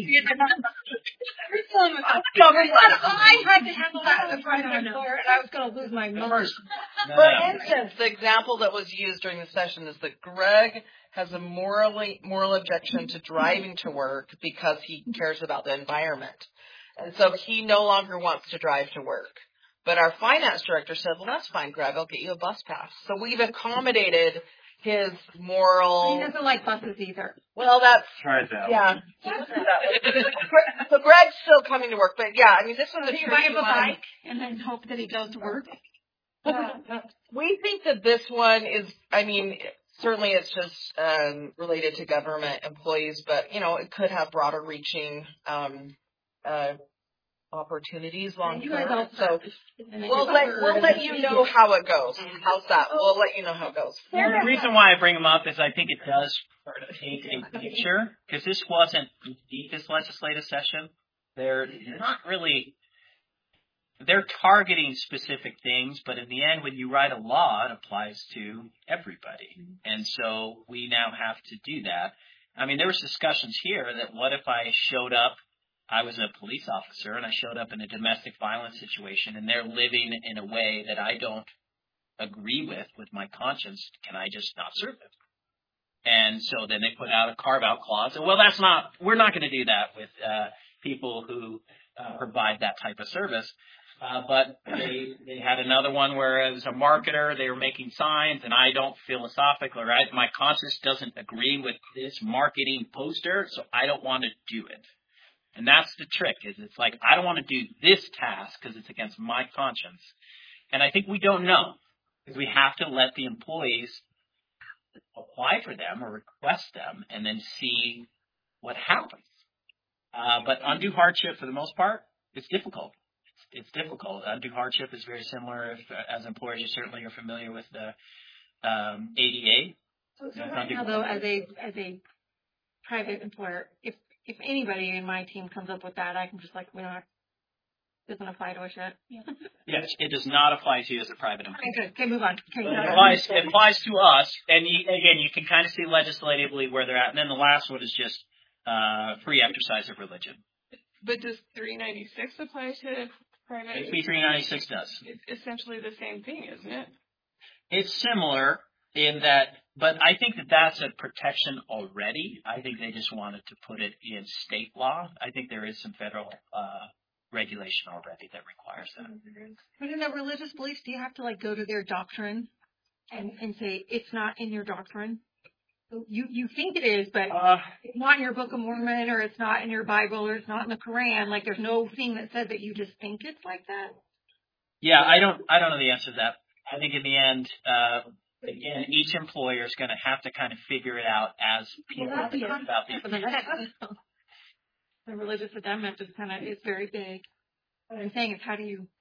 Speaker 5: I had to handle that as a private employer, and I was going to lose my mind.
Speaker 6: For instance, the example that was used during the session is that Greg has a morally moral objection to driving to work because he cares about the environment. And so he no longer wants to drive to work. But our finance director said, well, that's fine, Greg, I'll get you a bus pass. So we've accommodated his moral.
Speaker 5: He doesn't like buses either.
Speaker 6: Well, that's,
Speaker 2: Try it out.
Speaker 6: yeah. So Greg's still coming to work, but yeah, I mean, this was a
Speaker 5: Do you
Speaker 6: tricky
Speaker 5: buy him a
Speaker 6: one.
Speaker 5: bike and then hope that he goes to work?
Speaker 6: We think that this one is, I mean, certainly it's just um, related to government employees, but, you know, it could have broader reaching um, uh, opportunities long term. So we'll let, we'll let you know how it goes. How's that? We'll let you know how it goes.
Speaker 7: Well, the reason why I bring them up is I think it does paint a picture, because this wasn't the deepest legislative session. They're not really, they're targeting specific things, but in the end, when you write a law, it applies to everybody. And so we now have to do that. I mean, there was discussions here that what if I showed up, I was a police officer, and I showed up in a domestic violence situation, and they're living in a way that I don't agree with, with my conscience. Can I just not serve them? And so then they put out a carve-out clause. And, well, that's not, we're not going to do that with uh, people who uh, provide that type of service. Uh, but they, they had another one where as a marketer, they were making signs, and I don't philosophically, right? My conscience doesn't agree with this marketing poster, so I don't want to do it. And that's the trick, is it's like, I don't want to do this task because it's against my conscience. And I think we don't know, because we have to let the employees apply for them or request them and then see what happens. Uh, but undue hardship, for the most part, it's difficult. It's, it's difficult. Undue hardship is very similar. If, uh, as employers, you certainly are familiar with the um, A D A.
Speaker 5: So, so right now, though, as a as a private employer, if if anybody in my team comes up with that, I can just like, we don't have, doesn't apply to us yet. Yeah.
Speaker 7: Yes, it does not apply to you as a private employer.
Speaker 5: Okay, good. Okay, move on. Okay,
Speaker 7: It applies, it applies to us, and you, again, you can kind of see legislatively where they're at. And then the last one is just uh, free exercise of religion.
Speaker 8: But does three ninety-six apply to private?
Speaker 7: H B three ninety-six does.
Speaker 8: It's essentially the same thing, isn't it?
Speaker 7: It's similar in that, but I think that that's a protection already. I think they just wanted to put it in state law. I think there is some federal uh, regulation already that requires that.
Speaker 5: But in a religious beliefs, do you have to like go to their doctrine and, and say it's not in your doctrine? You you think it is, but
Speaker 7: Uh,
Speaker 5: it's not in your Book of Mormon, or it's not in your Bible, or it's not in the Quran. Like there's no thing that says that you just think it's like that.
Speaker 7: yeah, I don't, I don't know the answer to that. I think in the end, uh, again, each employer is going to have to kind of figure it out as people
Speaker 5: Well, that's the
Speaker 7: think about these.
Speaker 5: concept. The religious amendment is kind of is very big. What I'm saying is, how do you?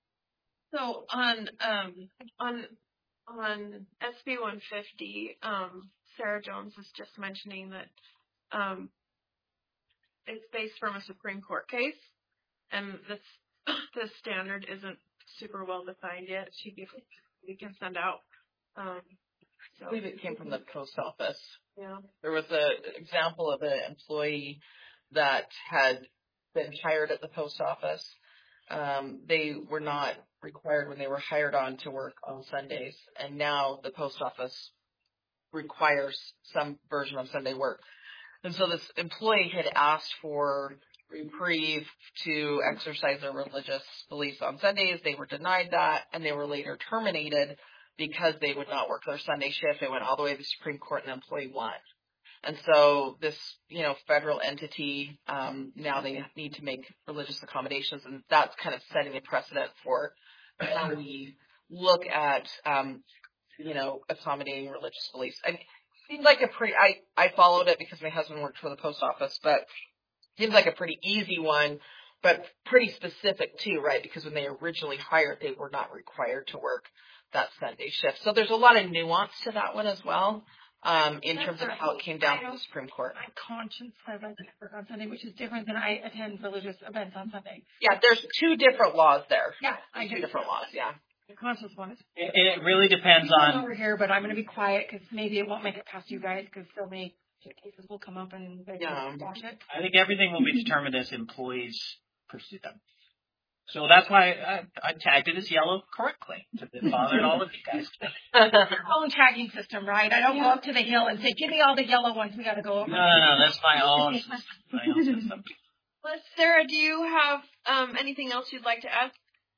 Speaker 1: So on um on on S B one fifty, um, Sarah Jones is just mentioning that um it's based from a Supreme Court case, and this the standard isn't super well defined yet. She can, we can send out. Um, so
Speaker 6: I believe it came from the post office.
Speaker 1: yeah.
Speaker 6: There was an example of an employee that had been hired at the post office. Um, they were not required when they were hired on to work on Sundays, and now the post office requires some version of Sunday work. And so this employee had asked for reprieve to exercise their religious beliefs on Sundays. They were denied that, and they were later terminated because they would not work their Sunday shift. They went all the way to the Supreme Court, and the employee won. And so this, you know, federal entity, um, now they need to make religious accommodations, and that's kind of setting a precedent for how we look at, um, you know, accommodating religious beliefs. And it seems like a pretty, I, I followed it because my husband worked for the post office, but it seems like a pretty easy one, but pretty specific too, right? Because when they originally hired, they were not required to work that Sunday shift. So there's a lot of nuance to that one as well. Um, in
Speaker 5: That's
Speaker 6: terms of
Speaker 5: right.
Speaker 6: how it came down from the Supreme Court.
Speaker 5: My conscience says I can work on Sunday, which is different than I attend religious events on Sunday.
Speaker 6: Yeah, there's two different laws there.
Speaker 5: Yeah, I
Speaker 6: Two
Speaker 5: do.
Speaker 6: different laws, yeah.
Speaker 5: The conscience one is.
Speaker 7: It, it really depends
Speaker 5: I'm
Speaker 7: on.
Speaker 5: over here, but I'm going to be quiet because maybe it won't make it past you guys because so many cases will come up and they
Speaker 6: Yeah.
Speaker 5: can watch it.
Speaker 7: I think everything will be determined as employees pursue them. So that's why I, I tagged it as yellow correctly. It bothered all of you guys.
Speaker 5: Own tagging system, right? I don't go up to the hill and say, "Give me all the yellow ones. We got to go over."
Speaker 7: No, no, no. That's my own. My own system.
Speaker 1: Well, Sarah, do you have um, anything else you'd like to add?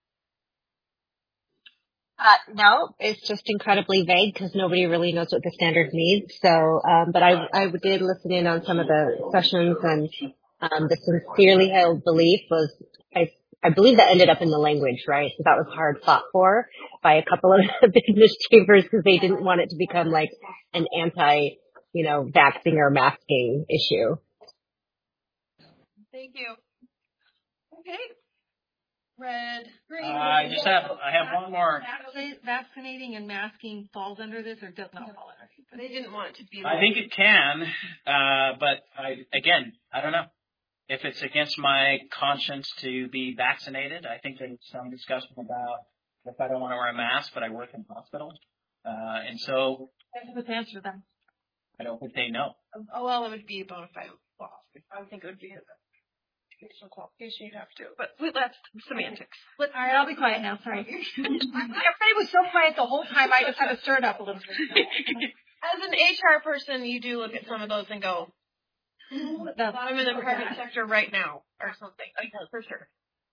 Speaker 9: Uh, no, it's just incredibly vague because nobody really knows what the standard means. So, um, but I, I did listen in on some of the sessions, and um, the sincerely held belief was, I, I believe that ended up in the language, right? So that was hard fought for by a couple of business chambers because they didn't want it to become like an anti, you know, vaxxing or masking issue.
Speaker 1: Thank you. Okay. Red, green.
Speaker 7: Uh, I just have. I have one more.
Speaker 5: Vaccinating and masking falls under this or does not fall under this?
Speaker 1: They didn't want it to be.
Speaker 7: I think it can, uh, but I again, I don't know. If it's against my conscience to be vaccinated, I think there's some discussion about if I don't want to wear a mask, but I work in a hospital. Uh, and so
Speaker 5: Let's answer that.
Speaker 7: I don't think they know.
Speaker 1: Oh, well, it would be a bona fide law. I would think it would be a educational qualification you'd have to. But that's semantics.
Speaker 5: All right, I'll be quiet now. Sorry. Everybody was so quiet the whole time. I just had to stir it up a little bit.
Speaker 1: As an H R person, you do look at some of those and go, I'm in the private sector right now, or something. Like that, for sure.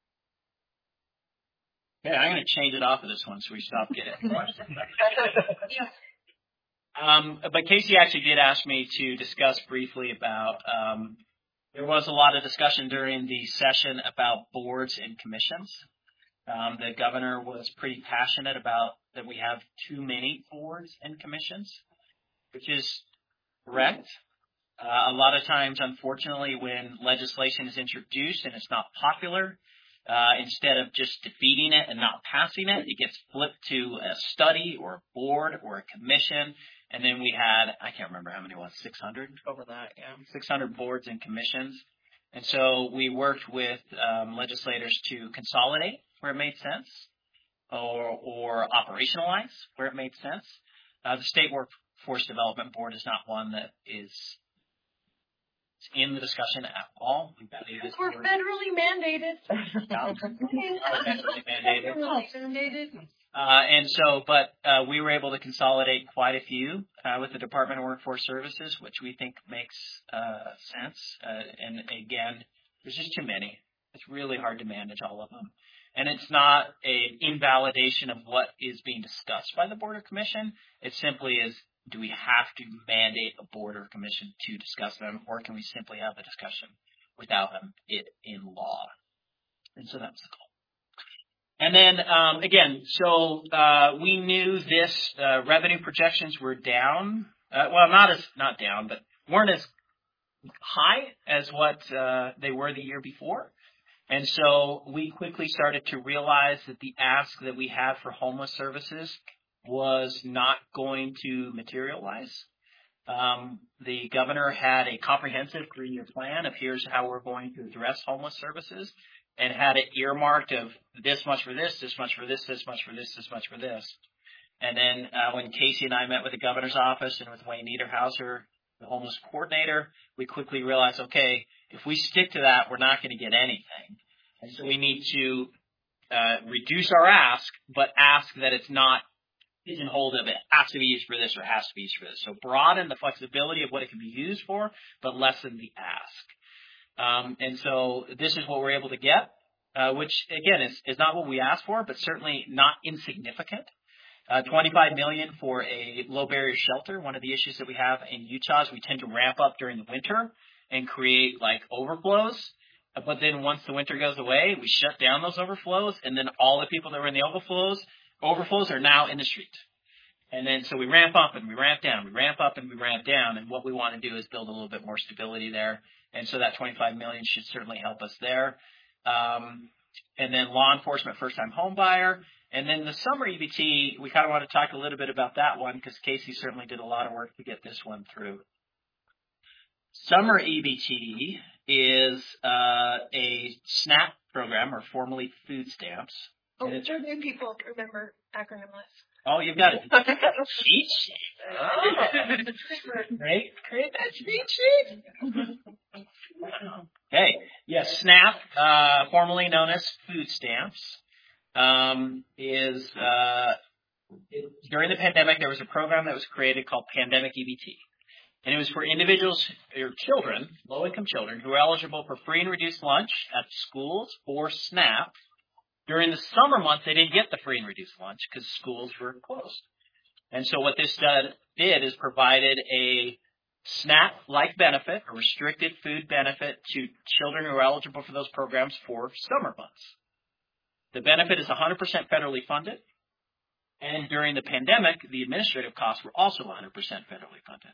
Speaker 7: Yeah, I'm going to change it off of this one so we stop getting questions. Um, but Casey actually did ask me to discuss briefly about, um, there was a lot of discussion during the session about boards and commissions. Um, the governor was pretty passionate about that we have too many boards and commissions, which is correct. Uh, a lot of times, unfortunately, when legislation is introduced and it's not popular, uh, instead of just defeating it and not passing it, it gets flipped to a study or a board or a commission. And then we had, I can't remember how many it was, six hundred?
Speaker 6: Over that, yeah.
Speaker 7: six hundred boards and commissions. And so we worked with um, legislators to consolidate where it made sense or, or operationalize where it made sense. Uh, the State Workforce Development Board is not one that is in the discussion at all.
Speaker 1: Because we're federally mandated.
Speaker 7: Federally mandated.
Speaker 1: mandated.
Speaker 7: Uh, and so, but uh, we were able to consolidate quite a few uh, with the Department of Workforce Services, which we think makes uh, sense. Uh, and again, there's just too many. It's really hard to manage all of them. And it's not an invalidation of what is being discussed by the Board or Commission. It simply is, do we have to mandate a Board or Commission to discuss them, or can we simply have the discussion without them it in law? And so that's the goal. And then, um, again, so uh, we knew this uh, revenue projections were down. Uh, well, not as not down, but weren't as high as what uh, they were the year before. And so we quickly started to realize that the ask that we had for homeless services was not going to materialize. Um, the governor had a comprehensive three-year plan of here's how we're going to address homeless services, and had it earmarked of this much for this, this much for this, this much for this, this much for this. And then uh, when Casey and I met with the governor's office and with Wayne Niederhauser, the homeless coordinator, we quickly realized, okay, if we stick to that, we're not going to get anything. And so we need to uh, reduce our ask, but ask that it's not pigeonholed of it has to be used for this or has to be used for this. So broaden the flexibility of what it can be used for, but lessen the ask. Um, and so this is what we're able to get, uh, which, again, is, is not what we asked for, but certainly not insignificant. Uh, twenty-five million dollars for a low barrier shelter. One of the issues that we have in Utah is we tend to ramp up during the winter and create like overflows. But then once the winter goes away, we shut down those overflows, and then all the people that were in the overflows, overflows are now in the street. And then so we ramp up and we ramp down, we ramp up and we ramp down, and what we want to do is build a little bit more stability there. And so that twenty-five million dollars should certainly help us there. Um, and then law enforcement first-time home buyer. And then the summer E B T, we kind of want to talk a little bit about that one because Casey certainly did a lot of work to get this one through. Summer E B T is uh, a SNAP program, or formerly food stamps.
Speaker 1: Oh, sure, new people remember acronym lists.
Speaker 7: Oh, you've got it. Cheat sheet. Oh. Great. Create that cheat sheet. Okay. Yes, SNAP, uh, formerly known as food stamps, um, is uh, it, during the pandemic, there was a program that was created called Pandemic E B T. And it was for individuals or children, low-income children, who are eligible for free and reduced lunch at schools or SNAP. During the summer months, they didn't get the free and reduced lunch because schools were closed. And so what this did, did is provided a SNAP-like benefit, a restricted food benefit to children who are eligible for those programs for summer months. The benefit is one hundred percent federally funded. And during the pandemic, the administrative costs were also one hundred percent federally funded.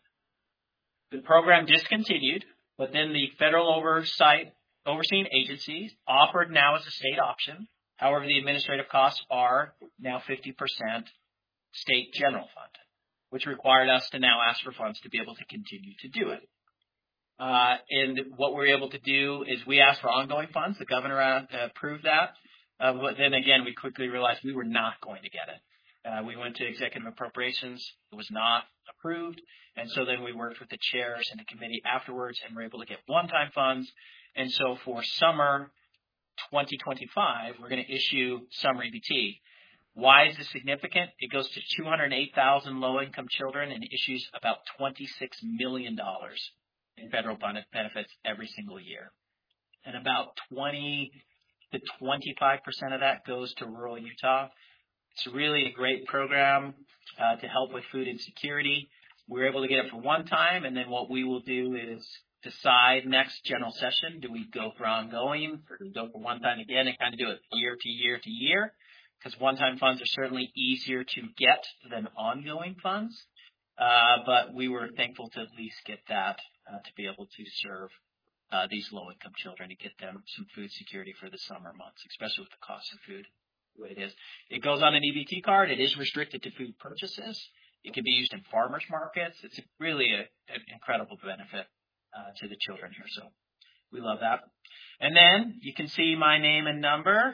Speaker 7: The program discontinued, but then the federal oversight overseeing agencies offered now as a state option. However, the administrative costs are now fifty percent state general fund, which required us to now ask for funds to be able to continue to do it. Uh, and what we're able to do is we asked for ongoing funds. The governor uh, approved that. Uh, but then again, we quickly realized we were not going to get it. Uh, we went to executive appropriations. It was not approved. And so then we worked with the chairs and the committee afterwards and were able to get one-time funds. And so for summer twenty twenty-five, we're going to issue summer E B T. Why is this significant? It goes to two hundred eight thousand low-income children and issues about twenty-six million dollars in federal benefits every single year. And about twenty to twenty-five percent of that goes to rural Utah. It's really a great program uh, to help with food insecurity. We're able to get it for one time, and then what we will do is decide next general session, do we go for ongoing, or do we go for one time again and kind of do it year to year to year? Because one-time funds are certainly easier to get than ongoing funds. Uh, but we were thankful to at least get that uh, to be able to serve uh, these low-income children, to get them some food security for the summer months, especially with the cost of food the way it is. It goes on an E B T card. It is restricted to food purchases. It can be used in farmers markets. It's really a, an incredible benefit uh, to the children here. So we love that. And then you can see my name and number.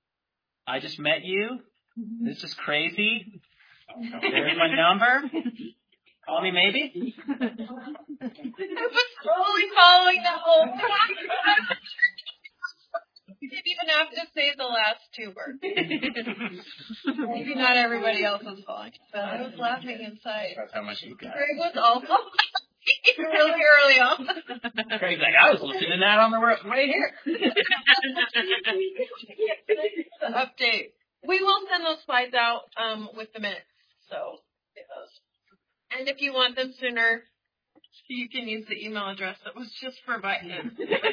Speaker 7: I just met you. This is crazy. There's my number. Call me maybe.
Speaker 1: I was totally following the whole thing. You didn't even have to say the last two words. Maybe not everybody else was following, but I was laughing inside.
Speaker 7: That's how much you got.
Speaker 1: Greg was also really early on.
Speaker 7: Greg's like, I was listening to that on the way here.
Speaker 1: The update. We will send those slides out um, with the minutes. So, and if you want them sooner, you can use the email address that was just provided.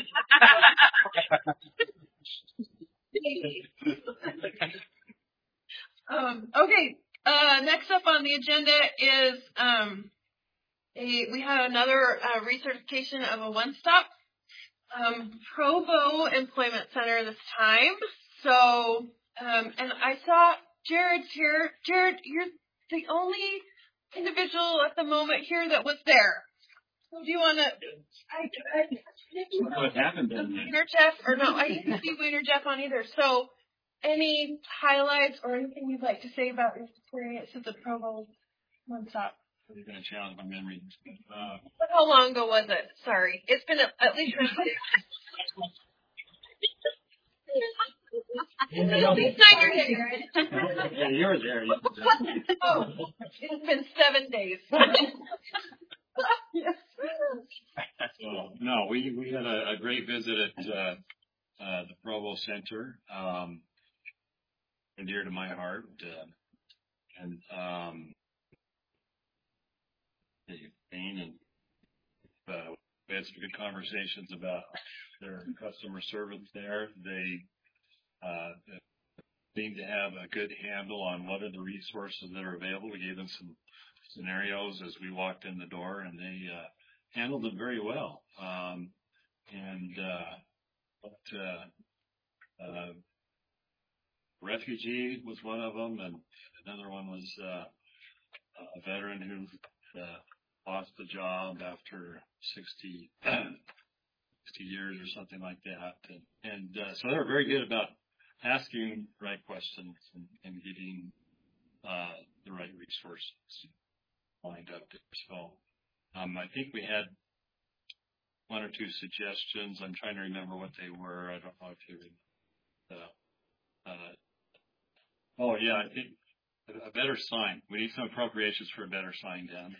Speaker 1: um, okay. Uh, next up on the agenda is um, a we had another uh, recertification of a one-stop um, Provo Employment Center this time. So, um, and I saw Jared's here. Jared, you're the only individual at the moment here that was there. So do you want to? I, I,
Speaker 2: What happened then?
Speaker 1: Wiener Jeff, or no, I didn't see Wiener Jeff on either. So, any highlights or anything you'd like to say about your experience at the Provo One Stop?
Speaker 2: You're going to challenge my memory. Uh,
Speaker 1: But how long ago was it? Sorry, it's been at, at least. It's not your hair.
Speaker 2: yeah, you were there.
Speaker 1: Oh, it's been seven days. Yes.
Speaker 2: So, no, we, we had a, a great visit at uh, uh, the Provo Center, um, and dear to my heart. Uh, and, um, Spain and, uh, we had some good conversations about their customer service there. They, uh, seem to have a good handle on what are the resources that are available. We gave them some scenarios as we walked in the door, and they, uh, handled it very well. Um, and, uh, but, uh, uh, refugee was one of them, and another one was, uh, a veteran who, uh, lost a job after sixty, sixty years or something like that. And, and uh, so they were very good about asking the right questions and, and getting uh, the right resources lined up there. So um, I think we had one or two suggestions. I'm trying to remember what they were. I don't know if you remember. Uh, uh, oh, yeah, I think a better sign. We need some appropriations for a better sign down.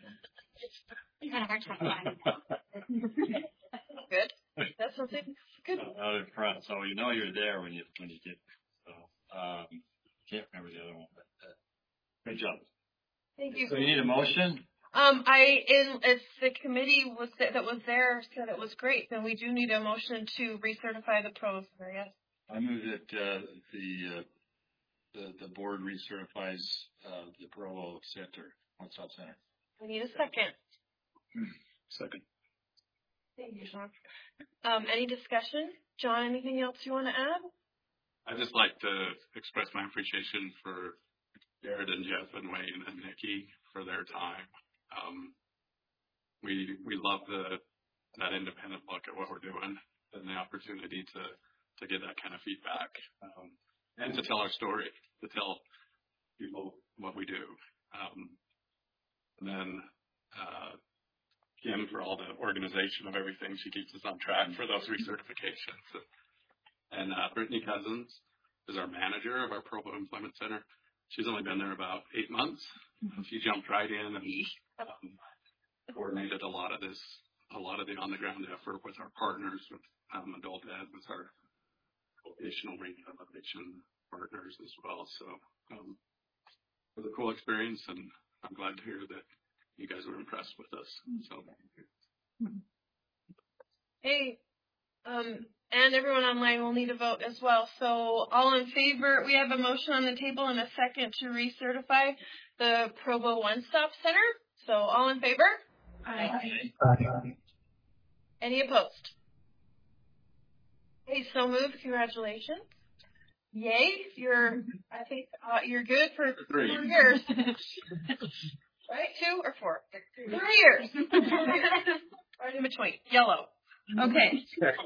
Speaker 1: You had a hard time finding that. Good. That's something good.
Speaker 2: Out in front, so you know you're there when you when you get. So um, can't remember the other one, but uh, great job.
Speaker 1: Thank you.
Speaker 2: So you need a motion.
Speaker 1: Um, I in if the committee was that was there said it was great, then we do need a motion to recertify the pros. Yes.
Speaker 2: I move that uh, the, uh, the the board recertifies uh, the Provo Center, One Stop Center.
Speaker 1: We need a second.
Speaker 2: Second.
Speaker 1: Thank you, Sean. Um, any discussion? John, anything else you want to add?
Speaker 10: I'd just like to express my appreciation for Jared and Jeff and Wayne and Nikki for their time. Um, we we love the that independent look at what we're doing and the opportunity to to get that kind of feedback um, and to tell our story, to tell people what we do. Um, and then uh, Kim for all the organization of everything. She keeps us on track for those recertifications. And uh, Brittany Cousins is our manager of our Provo Employment Center. She's only been there about eight months. She jumped right in and um, coordinated a lot of this, a lot of the on-the-ground effort with our partners, with um, Adult Ed, with our vocational rehabilitation partners as well. So um, it was a cool experience, and I'm glad to hear that you guys were impressed with us. So,
Speaker 1: hey, um, and everyone online will need a vote as well. So all in favor, we have a motion on the table and a second to recertify the Provo One Stop Center. So all in favor? Aye. Aye. Any opposed? Okay, so moved. Congratulations. Yay. You're, I think, uh, you're good for
Speaker 10: Three.
Speaker 1: four years. Right? Two or four? Three years. Right in between. Yellow. Okay.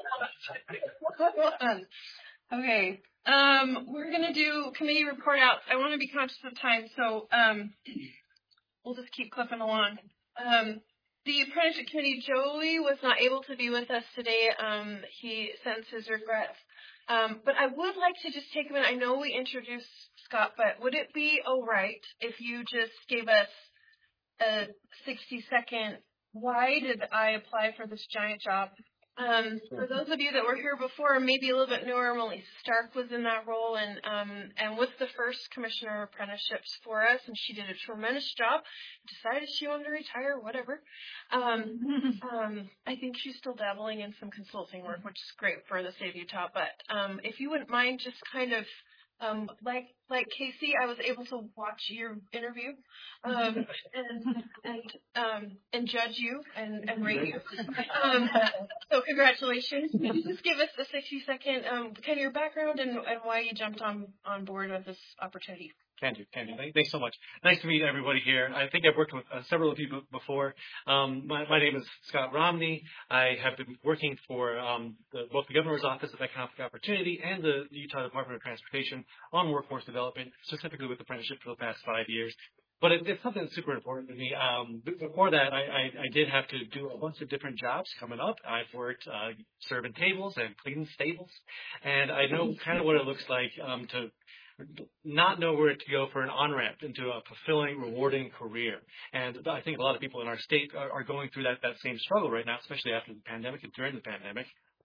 Speaker 1: Okay. Um, we're gonna do committee report outs. I want to be conscious of time, so um, we'll just keep clipping along. Um, the apprenticeship committee, Joey was not able to be with us today. Um, he sends his regrets. Um, but I would like to just take a minute. I know we introduced Scott, but would it be all right if you just gave us a sixty second, why did I apply for this giant job? Um, for those of you that were here before, maybe a little bit newer, Melissa Stark was in that role and um, and was the first commissioner of apprenticeships for us, and she did a tremendous job. Decided she wanted to retire, whatever. Um, um, I think she's still dabbling in some consulting work, which is great for the state of Utah. But um, if you wouldn't mind just kind of Um, like like Casey, I was able to watch your interview um, and and um, and judge you and, and rate you. Um, so congratulations! Can you just give us the sixty second um, kind of your background and, and why you jumped on on board with this opportunity?
Speaker 11: Can do, can do. Thanks so much. Nice to meet everybody here. I think I've worked with uh, several of you b- before. Um, my, my name is Scott Romney. I have been working for um, the, both the Governor's Office of Economic Opportunity and the Utah Department of Transportation on workforce development, specifically with apprenticeship for the past five years. But it, it's something that's super important to me. Um, b- before that, I, I, I did have to do a bunch of different jobs coming up. I've worked uh, serving tables and cleaning stables, and I know kind of what it looks like um, to not know where to go for an on-ramp into a fulfilling, rewarding career. And I think a lot of people in our state are, are going through that, that same struggle right now, especially after the pandemic and during the pandemic.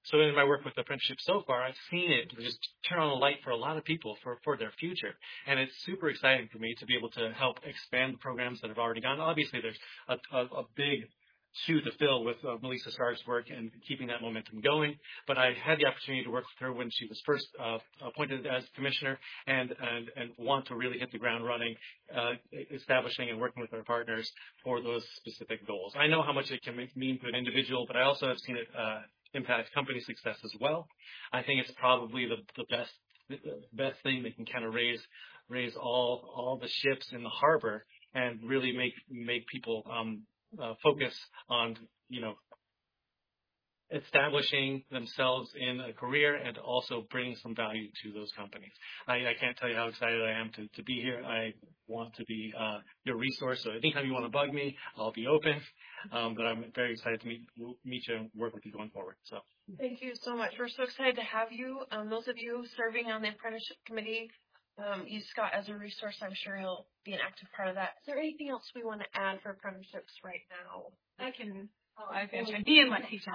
Speaker 11: so in my work with apprenticeship so far, I've seen it just turn on a light for a lot of people for, for their future. And it's super exciting for me to be able to help expand the programs that have already gone. Obviously, there's a, a, a big shoe to fill with uh, Melissa Stark's work and keeping that momentum going. But I had the opportunity to work with her when she was first uh, appointed as commissioner, and, and and want to really hit the ground running, uh, establishing and working with our partners for those specific goals. I know how much it can make, mean to an individual, but I also have seen it uh, impact company success as well. I think it's probably the, the best the best thing that can kind of raise raise all all the ships in the harbor and really make make people um, Uh, focus on, you know, establishing themselves in a career and also bringing some value to those companies. I, I can't tell you how excited I am to, to be here. I want to be uh, your resource. So anytime you want to bug me, I'll be open. Um, but I'm very excited to meet, meet you and work with you going forward. So
Speaker 1: thank you so much. We're so excited to have you. Um, those of you serving on the apprenticeship committee, Um, use Scott as a resource. I'm sure he'll be an active part of that. Is there anything else we want to add for apprenticeships right now?
Speaker 5: I can, oh, I've been me and my teacher.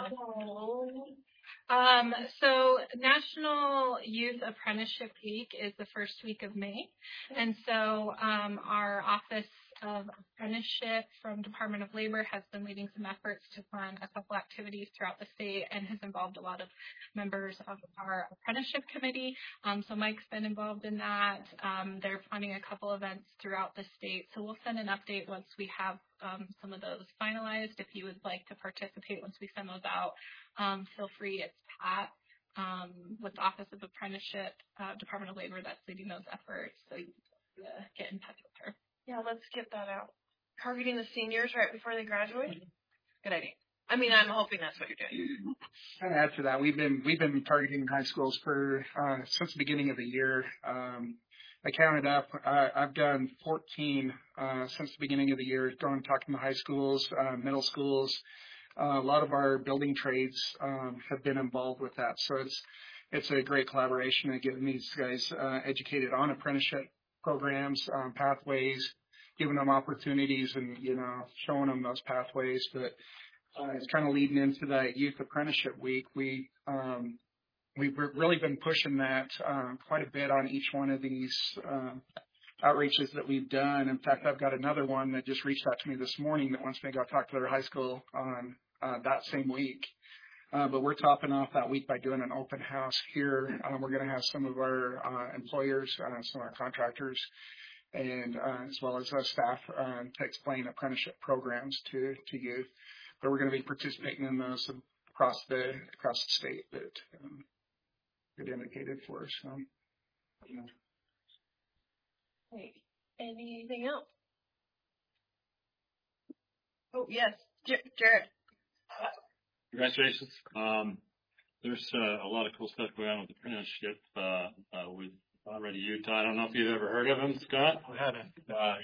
Speaker 5: Um, so National Youth Apprenticeship Week is the first week of May. And so um, our Office of Apprenticeship from Department of Labor has been leading some efforts to plan a couple activities throughout the state and has involved a lot of members of our apprenticeship committee. Um, so Mike's been involved in that. Um, they're planning a couple events throughout the state. So we'll send an update once we have um, some of those finalized. If you would like to participate once we send those out, um, feel free. It's Pat um, with the Office of Apprenticeship, uh, Department of Labor, that's leading those efforts. So you can uh, get in touch with her.
Speaker 1: Yeah, let's get that out. Targeting the seniors right before they graduate? Good idea. I mean, I'm hoping that's what you're doing.
Speaker 12: I'll add to that. We've been we've been targeting high schools for uh, since the beginning of the year. Um, I counted up. Uh, I've done fourteen uh, since the beginning of the year, going talking to high schools, uh, middle schools. Uh, a lot of our building trades um, have been involved with that. So it's it's a great collaboration and getting these guys uh, educated on apprenticeship programs, um, pathways, giving them opportunities, and you know showing them those pathways, but. Uh, it's kind of leading into that Youth Apprenticeship Week. We, um, we've really been pushing that uh, quite a bit on each one of these uh, outreaches that we've done. In fact, I've got another one that just reached out to me this morning that wants me to go talk to their high school on uh, that same week. Uh, but we're topping off that week by doing an open house here. Uh, we're going to have some of our uh, employers, uh, some of our contractors, and uh, as well as uh, staff uh, to explain apprenticeship programs to, to youth. But we're going to be participating in those across the across the state that um, it indicated for us. So, you know.
Speaker 1: Wait, anything else? Oh yes, J- Jared.
Speaker 2: Congratulations. Um, there's uh, a lot of cool stuff going on with the apprenticeship uh, uh, with Already Utah. I don't know if you've ever heard of him, Scott.
Speaker 11: I haven't.
Speaker 2: Uh,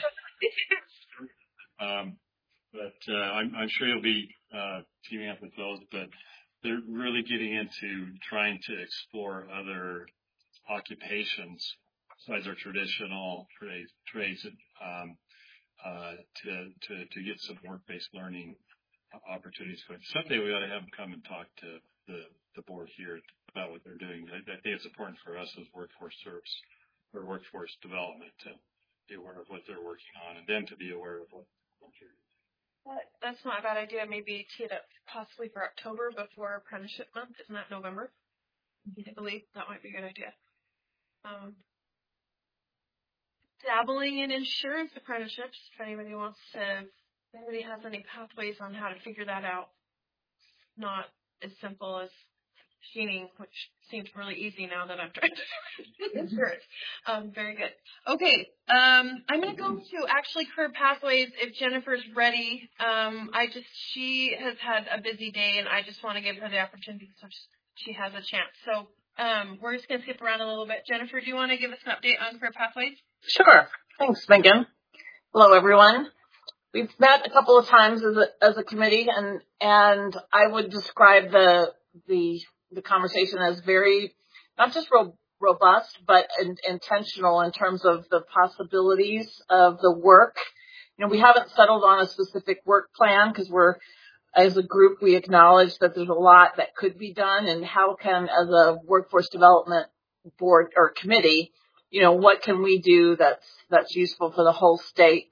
Speaker 2: um, But uh, I'm, I'm sure you'll be uh, teaming up with those, but they're really getting into trying to explore other occupations besides our traditional trades, trades um, uh, to, to to get some work-based learning opportunities. But someday we ought to have them come and talk to the, the board here about what they're doing. I, I think it's important for us as workforce service or workforce development to be aware of what they're working on, and them to be aware of what culture.
Speaker 1: That's not a bad idea. Maybe tee it up possibly for October before apprenticeship month. Isn't that November? I believe that might be a good idea. Um, dabbling in insurance apprenticeships. If anybody wants to, if anybody has any pathways on how to figure that out. Not as simple as machining, which seems really easy now that I've tried to do insurance. Um, very good. Okay, um, I'm going to go to actually career pathways if Jennifer's ready. Um, I just, she has had a busy day and I just want to give her the opportunity so she has a chance. So um, we're just going to skip around a little bit. Jennifer, do you want to give us an update on career pathways?
Speaker 6: Sure. Thanks, Megan. Hello, everyone. We've met a couple of times as a, as a committee, and, and I would describe the, the, the conversation as very, not just ro- robust, but in, intentional in terms of the possibilities of the work. You know, we haven't settled on a specific work plan because we're as a group, we acknowledge that there's a lot that could be done, and how can, as a workforce development board or committee, you know, what can we do that's that's useful for the whole state,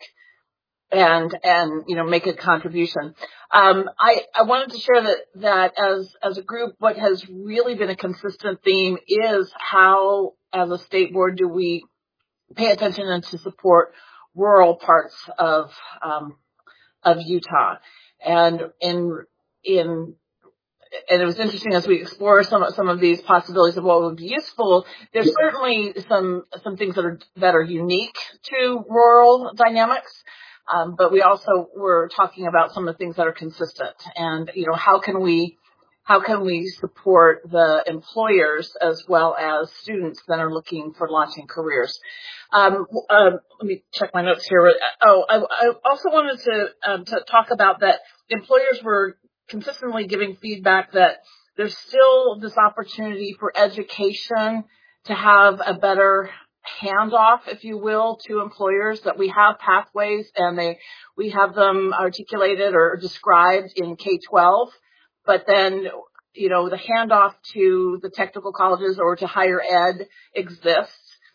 Speaker 6: and and you know, make a contribution. Um, I I wanted to share that that as as a group, what has really been a consistent theme is how, as a state board, do we pay attention and to support rural parts of um, of Utah. And in, in, and it was interesting as we explore some of, some of these possibilities of what would be useful. There's certainly some, some things that are, that are unique to rural dynamics. Um, but we also were talking about some of the things that are consistent, and, you know, how can we, how can we support the employers as well as students that are looking for launching careers? Um, uh, let me check my notes here. Oh, I, I also wanted to, um, to talk about that employers were consistently giving feedback that there's still this opportunity for education to have a better handoff, if you will, to employers, that we have pathways and they, we have them articulated or described in K twelve, but then, you know, the handoff to the technical colleges or to higher ed exists.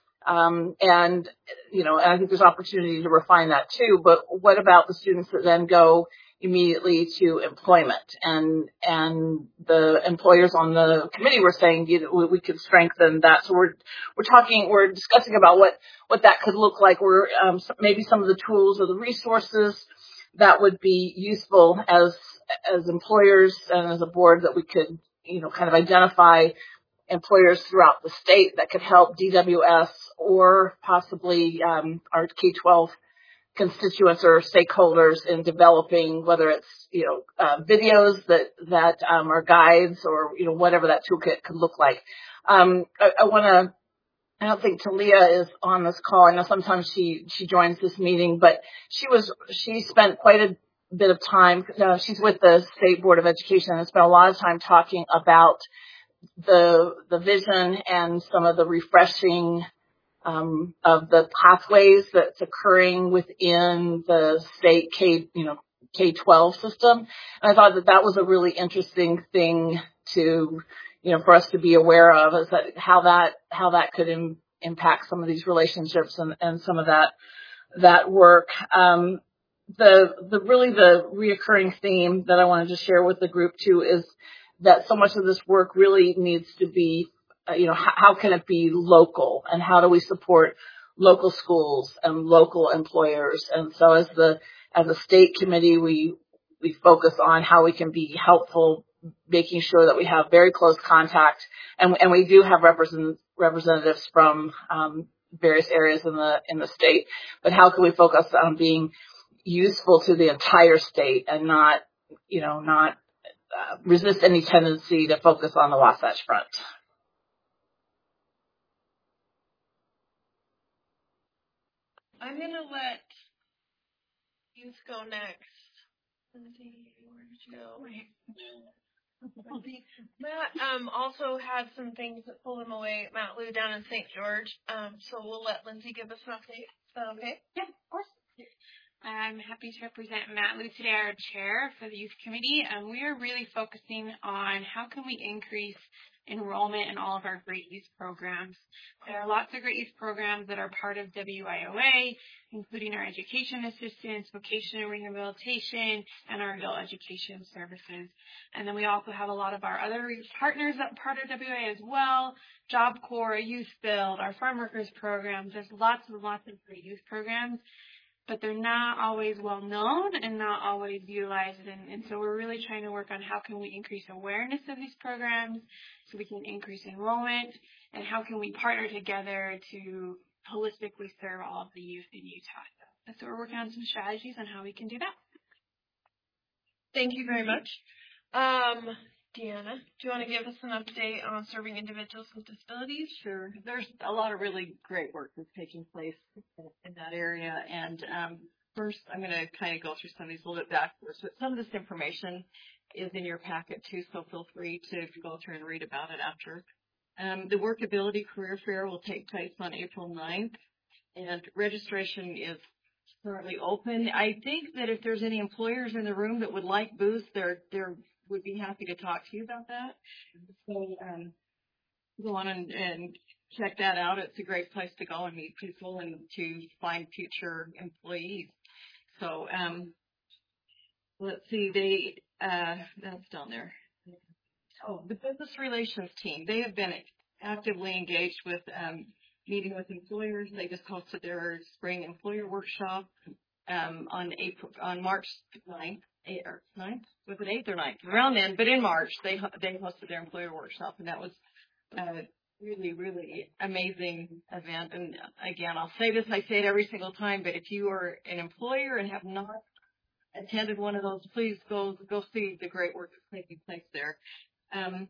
Speaker 6: Um, and, you know, and I think there's opportunity to refine that too. But what about the students that then go immediately to employment? And, and the employers on the committee were saying, you know, we could strengthen that. So we're, we're talking, we're discussing about what, what that could look like. We're, um, maybe some of the tools or the resources that would be useful as, as employers and as a board, that we could, you know, kind of identify employers throughout the state that could help D W S or possibly um, our K twelve constituents or stakeholders in developing, whether it's, you know, uh, videos that that um, are guides, or, you know, whatever that toolkit could look like. Um, I, I want to. I don't think Talia is on this call. I know sometimes she she joins this meeting, but she was she spent quite a bit of time. Uh, she's with the State Board of Education and spent a lot of time talking about the the vision and some of the refreshing um, of the pathways that's occurring within the state K, you know, K twelve system. And I thought that that was a really interesting thing to, you know, for us to be aware of, is that how that how that could im- impact some of these relationships and, and some of that that work. Um, the the really the reoccurring theme that I wanted to share with the group too is that so much of this work really needs to be, uh, you know, how, how can it be local, and how do we support local schools and local employers? And so as the, as a state committee, we, we focus on how we can be helpful, making sure that we have very close contact, and, and we do have represent, representatives from, um, various areas in the, in the state, but how can we focus on being useful to the entire state and not, you know, not, Uh, resist any tendency to focus on the Wasatch Front.
Speaker 1: I'm going to let youth go next. Lindsay, where did you go? Matt um, also had some things that pulled him away, Matt Lou down in Saint George. Um, so we'll let Lindsay give us an update. Is that okay?
Speaker 13: Yeah, of course. I'm happy to represent Matt Lou today, our chair for the youth committee. And we are really focusing on how can we increase enrollment in all of our great youth programs. There are lots of great youth programs that are part of W I O A, including our education assistance, vocational rehabilitation, and our adult education services. And then we also have a lot of our other partners that are part of W I O A as well, Job Corps, Youth Build, our farm workers programs. There's lots and lots of great youth programs, but they're not always well known and not always utilized. And, and so we're really trying to work on how can we increase awareness of these programs so we can increase enrollment, and how can we partner together to holistically serve all of the youth in Utah. So we're working on some strategies on how we can do that.
Speaker 1: Thank you very much. Um, Deanna, do you want to give us an update on serving individuals with disabilities?
Speaker 14: Sure. There's a lot of really great work that's taking place in that area. And um, first, I'm going to kind of go through some of these a little bit backwards. But some of this information is in your packet too, so feel free to go through and read about it after. Um, the Workability Career Fair will take place on April ninth, and registration is currently open. I think that if there's any employers in the room that would like booths, they're, they're, would be happy to talk to you about that. So, um, go on and, and check that out. It's a great place to go and meet people and to find future employees. So, um, let's see, they, uh, that's down there. Oh, the business relations team, they have been actively engaged with, um, meeting with employers. They just hosted their spring employer workshop, um, on April, on March ninth, eight, or ninth, was it eighth or ninth? Around then, but in March, they, they hosted their employer workshop, and that was, uh, really, really amazing event. And again, I'll say this, I say it every single time, but if you are an employer and have not attended one of those, please go, go see the great work that's taking place there. Um,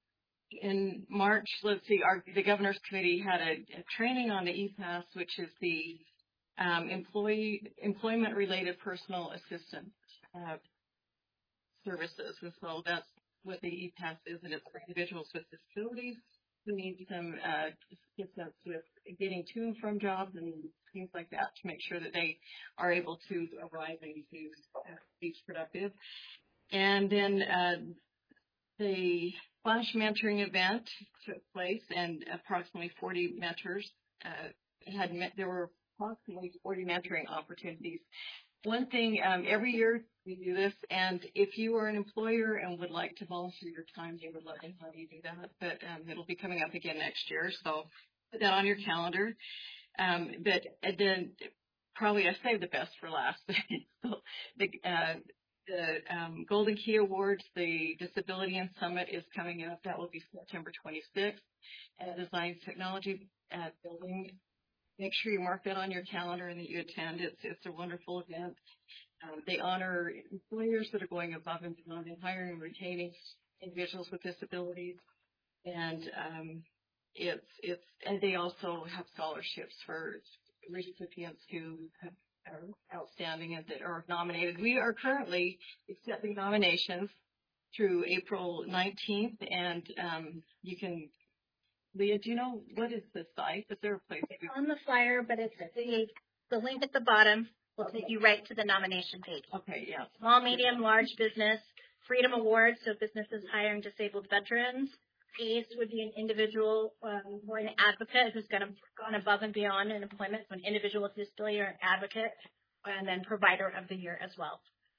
Speaker 14: in March, let's see, our, the Governor's Committee had a, a training on the E PASS, which is the, um, employee, employment related personal assistance, uh, services. And so that's what the E PASS is, and it's for individuals with disabilities who need some, uh, assistance with getting to and from jobs and things like that to make sure that they are able to arrive and to uh, be productive. And then, uh, the Flash Mentoring event took place, and approximately forty mentors uh, had met. There were approximately forty mentoring opportunities. One thing, um, every year we do this, and if you are an employer and would like to volunteer your time, they would let me how you do that. But um, it'll be coming up again next year, so put that on your calendar. Um, but then probably I saved the best for last. so the uh, The um, Golden Key Awards, the Disability and Summit is coming up. That will be September twenty-sixth. And Design Technology uh, Building. Make sure you mark that on your calendar and that you attend. It's it's a wonderful event. Um, they honor employers that are going above and beyond in hiring and retaining individuals with disabilities. And um, it's it's and they also have scholarships for recipients who have are outstanding and that are nominated. We are currently accepting nominations through April nineteenth, and um, you can, Leah, do you know what is the site? Is there a place?
Speaker 15: It's on the flyer, but it's the, the link at the bottom will take you right to the nomination page.
Speaker 14: Okay, yeah.
Speaker 15: Small, medium, large business, Freedom Awards, so businesses hiring disabled veterans. Ace would be an individual um, or an advocate who's gone, gone above and beyond in employment, so an individual with disability or an advocate, and then provider of the year as well.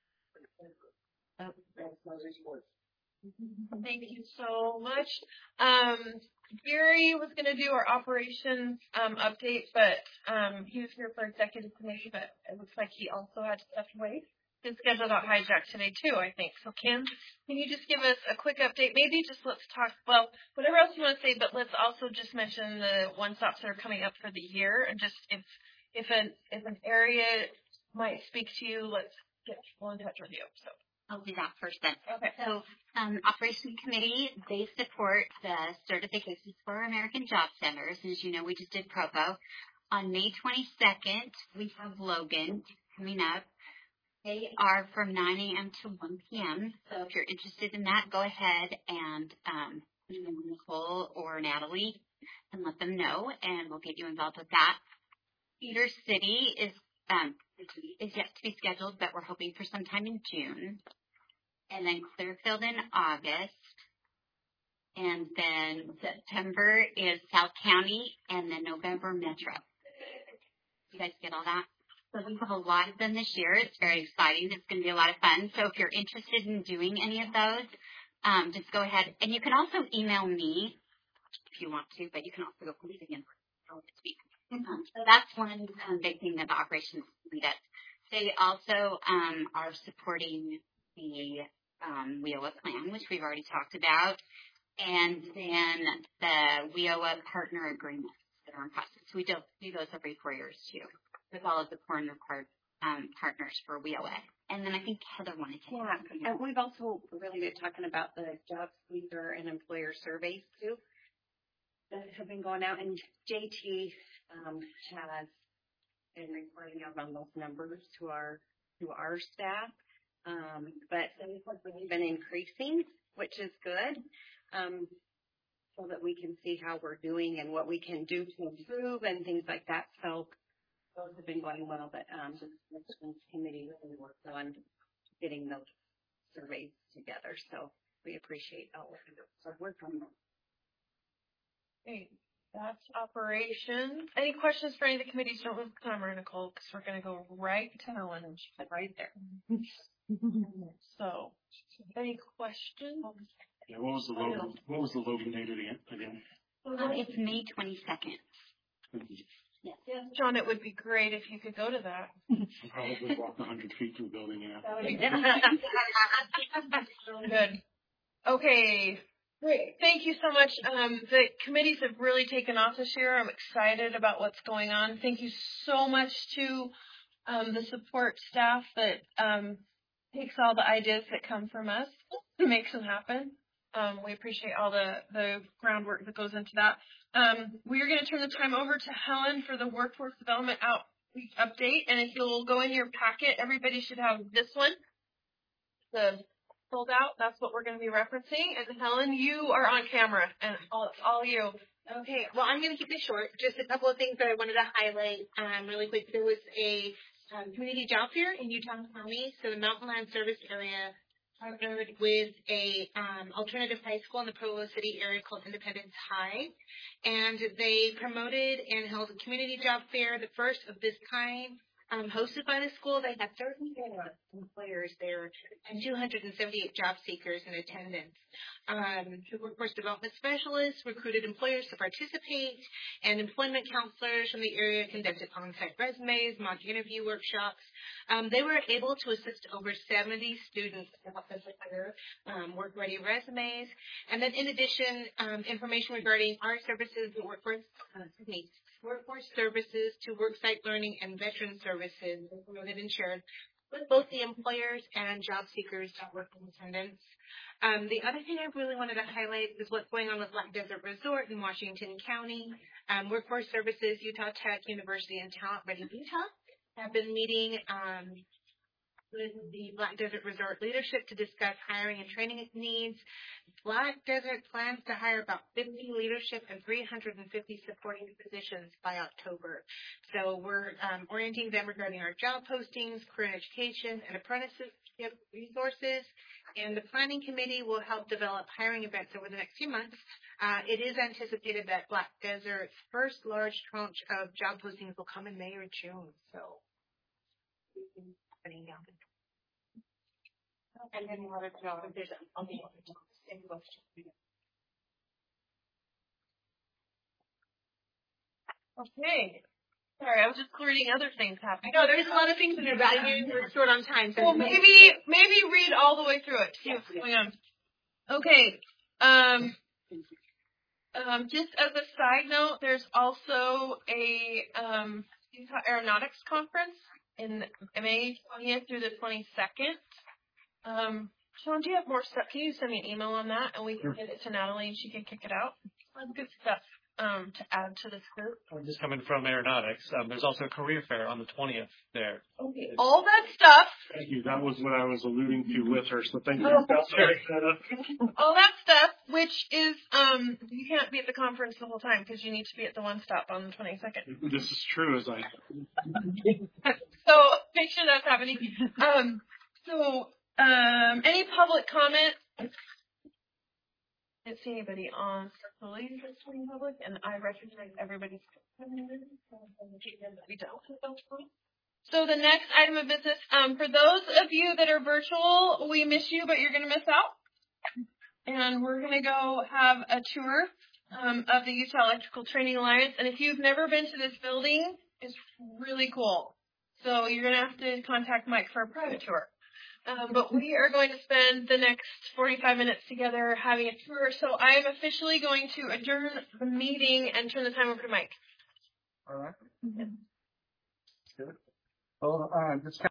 Speaker 1: Thank you so much. Um, Gary was going to do our operations um, update, but um, he was here for executive committee, but it looks like he also had to step away. His schedule got hijacked today too, I think. So Kim, can you just give us a quick update? Maybe just let's talk, well, whatever else you want to say, but let's also just mention the one-stops that are coming up for the year, and just if if an if an area might speak to you, let's get people in touch with you. So
Speaker 16: I'll do that first then.
Speaker 1: Okay.
Speaker 16: So um, Operations Committee, they support the certifications for American Job Centers. And as you know, we just did Provo. On May twenty-second, we have Logan coming up. They are from nine a.m. to one p.m. So if you're interested in that, go ahead and um, email Nicole or Natalie and let them know, and we'll get you involved with that. Cedar City is um, is yet to be scheduled, but we're hoping for sometime in June. And then Clearfield in August. And then September is South County, and then November Metro. You guys get all that? So we have a lot of them this year. It's very exciting. It's going to be a lot of fun. So if you're interested in doing any of those, um, just go ahead. And you can also email me if you want to, but you can also go please again for this week. Um, so that's one um, big thing that the operations does. They also um, are supporting the um, W I O A plan, which we've already talked about, and then the W I O A partner agreements that are in process. We do, do those every four years too, with all of the foreign required um, partners for W I O A. And then I think Heather wanted to.
Speaker 17: Yeah, and we've also really been talking about the job leader and employer surveys too that have been going out, and J T um, has been reporting out on those numbers to our to our staff. Um, but they've really been increasing, which is good, um, so that we can see how we're doing and what we can do to improve and things like that. So those have been going well, but um, the Richlands committee really worked on getting those surveys together. So we appreciate all of the hard work on them.
Speaker 1: Great. That's operations. Any questions for any of the committees? Don't lose the timer, Nicole, because we're going to go right to Helen and she's right there. So, any questions?
Speaker 18: Yeah, what was the Logan? What was the Logan date again? Again?
Speaker 16: Um, it's May twenty-second.
Speaker 1: Yes. Yes, John, it would be great if you could go to that.
Speaker 18: I'll probably walk one hundred feet through the building. Yeah.
Speaker 1: That would be good. Okay. Great. Thank you so much. Um, the committees have really taken off this year. I'm excited about what's going on. Thank you so much to um, the support staff that um, takes all the ideas that come from us and makes them happen. Um, we appreciate all the, the groundwork that goes into that. Um, we are going to turn the time over to Helen for the workforce development outreach update. And if you'll go in your packet, everybody should have this one. The pulled out. That's what we're going to be referencing. And Helen, you are on camera, and all, all you.
Speaker 5: Okay. Well, I'm going to keep it short. Just a couple of things that I wanted to highlight um, really quick. There was a um, community job fair in Utah County. So the Mountain Land Service area partnered with a um, alternative high school in the Provo City area called Independence High, and they promoted and held a community job fair, the first of this kind, um, hosted by the school. They had thirty-four employers there and two hundred seventy-eight job seekers in attendance. Um, the workforce development specialists recruited employers to participate, and employment counselors from the area conducted on-site resumes, mock interview workshops. Um, they were able to assist over seventy students to help them prepare um, work-ready resumes. And then in addition, um, information regarding our services, the workforce, uh, excuse me, workforce services to worksite learning and veteran services were promoted and shared with both the employers and job seekers that work in attendance. Um, the other thing I really wanted to highlight is what's going on with Black Desert Resort in Washington County. Um, Workforce Services, Utah Tech University, and Talent Ready Utah have been meeting um, with the Black Desert Resort leadership to discuss hiring and training needs. Black Desert plans to hire about fifty leadership and three hundred fifty supporting positions by October. So we're um, orienting them regarding our job postings, career education, and apprenticeship resources. And the planning committee will help develop hiring events over the next few months. Uh, it is anticipated that Black Desert's first large tranche of job postings will come in May or June. So, happening down there. And then what job? There's a on the other job. Same question.
Speaker 1: Okay. Sorry, I was just learning other things happening.
Speaker 5: No, there's a lot of things in there, but I knew we're short on time. So
Speaker 1: well, maybe maybe read all the way through it to see what's going on. Okay. Um. Um. Just as a side note, there's also a um Utah Aeronautics Conference in May twentieth through the twenty-second. Um. Sean, do you have more stuff? Can you send me an email on that, and we can get it to Natalie, and she can kick it out? That's good stuff. Um, to add to this group.
Speaker 11: I'm just coming from aeronautics. Um, there's also a career fair on the twentieth there.
Speaker 1: Okay. All that stuff.
Speaker 18: Thank you. That was what I was alluding to with her. So thank you.
Speaker 1: Oh, all that stuff, which is um, you can't be at the conference the whole time because you need to be at the one stop on the twenty-second.
Speaker 18: This is true, as I.
Speaker 1: So make sure that's happening. Um, so um, any public comment? I didn't see anybody on social interest in public, and I recognize everybody's. So the next item of business, um, for those of you that are virtual, we miss you, but you're going to miss out. And we're going to go have a tour um, of the Utah Electrical Training Alliance. And if you've never been to this building, it's really cool. So you're going to have to contact Mike for a private tour. Um, but we are going to spend the next forty-five minutes together having a tour. So I am officially going to adjourn the meeting and turn the time over to Mike.
Speaker 12: All right. Mm-hmm. Good. Well, uh, this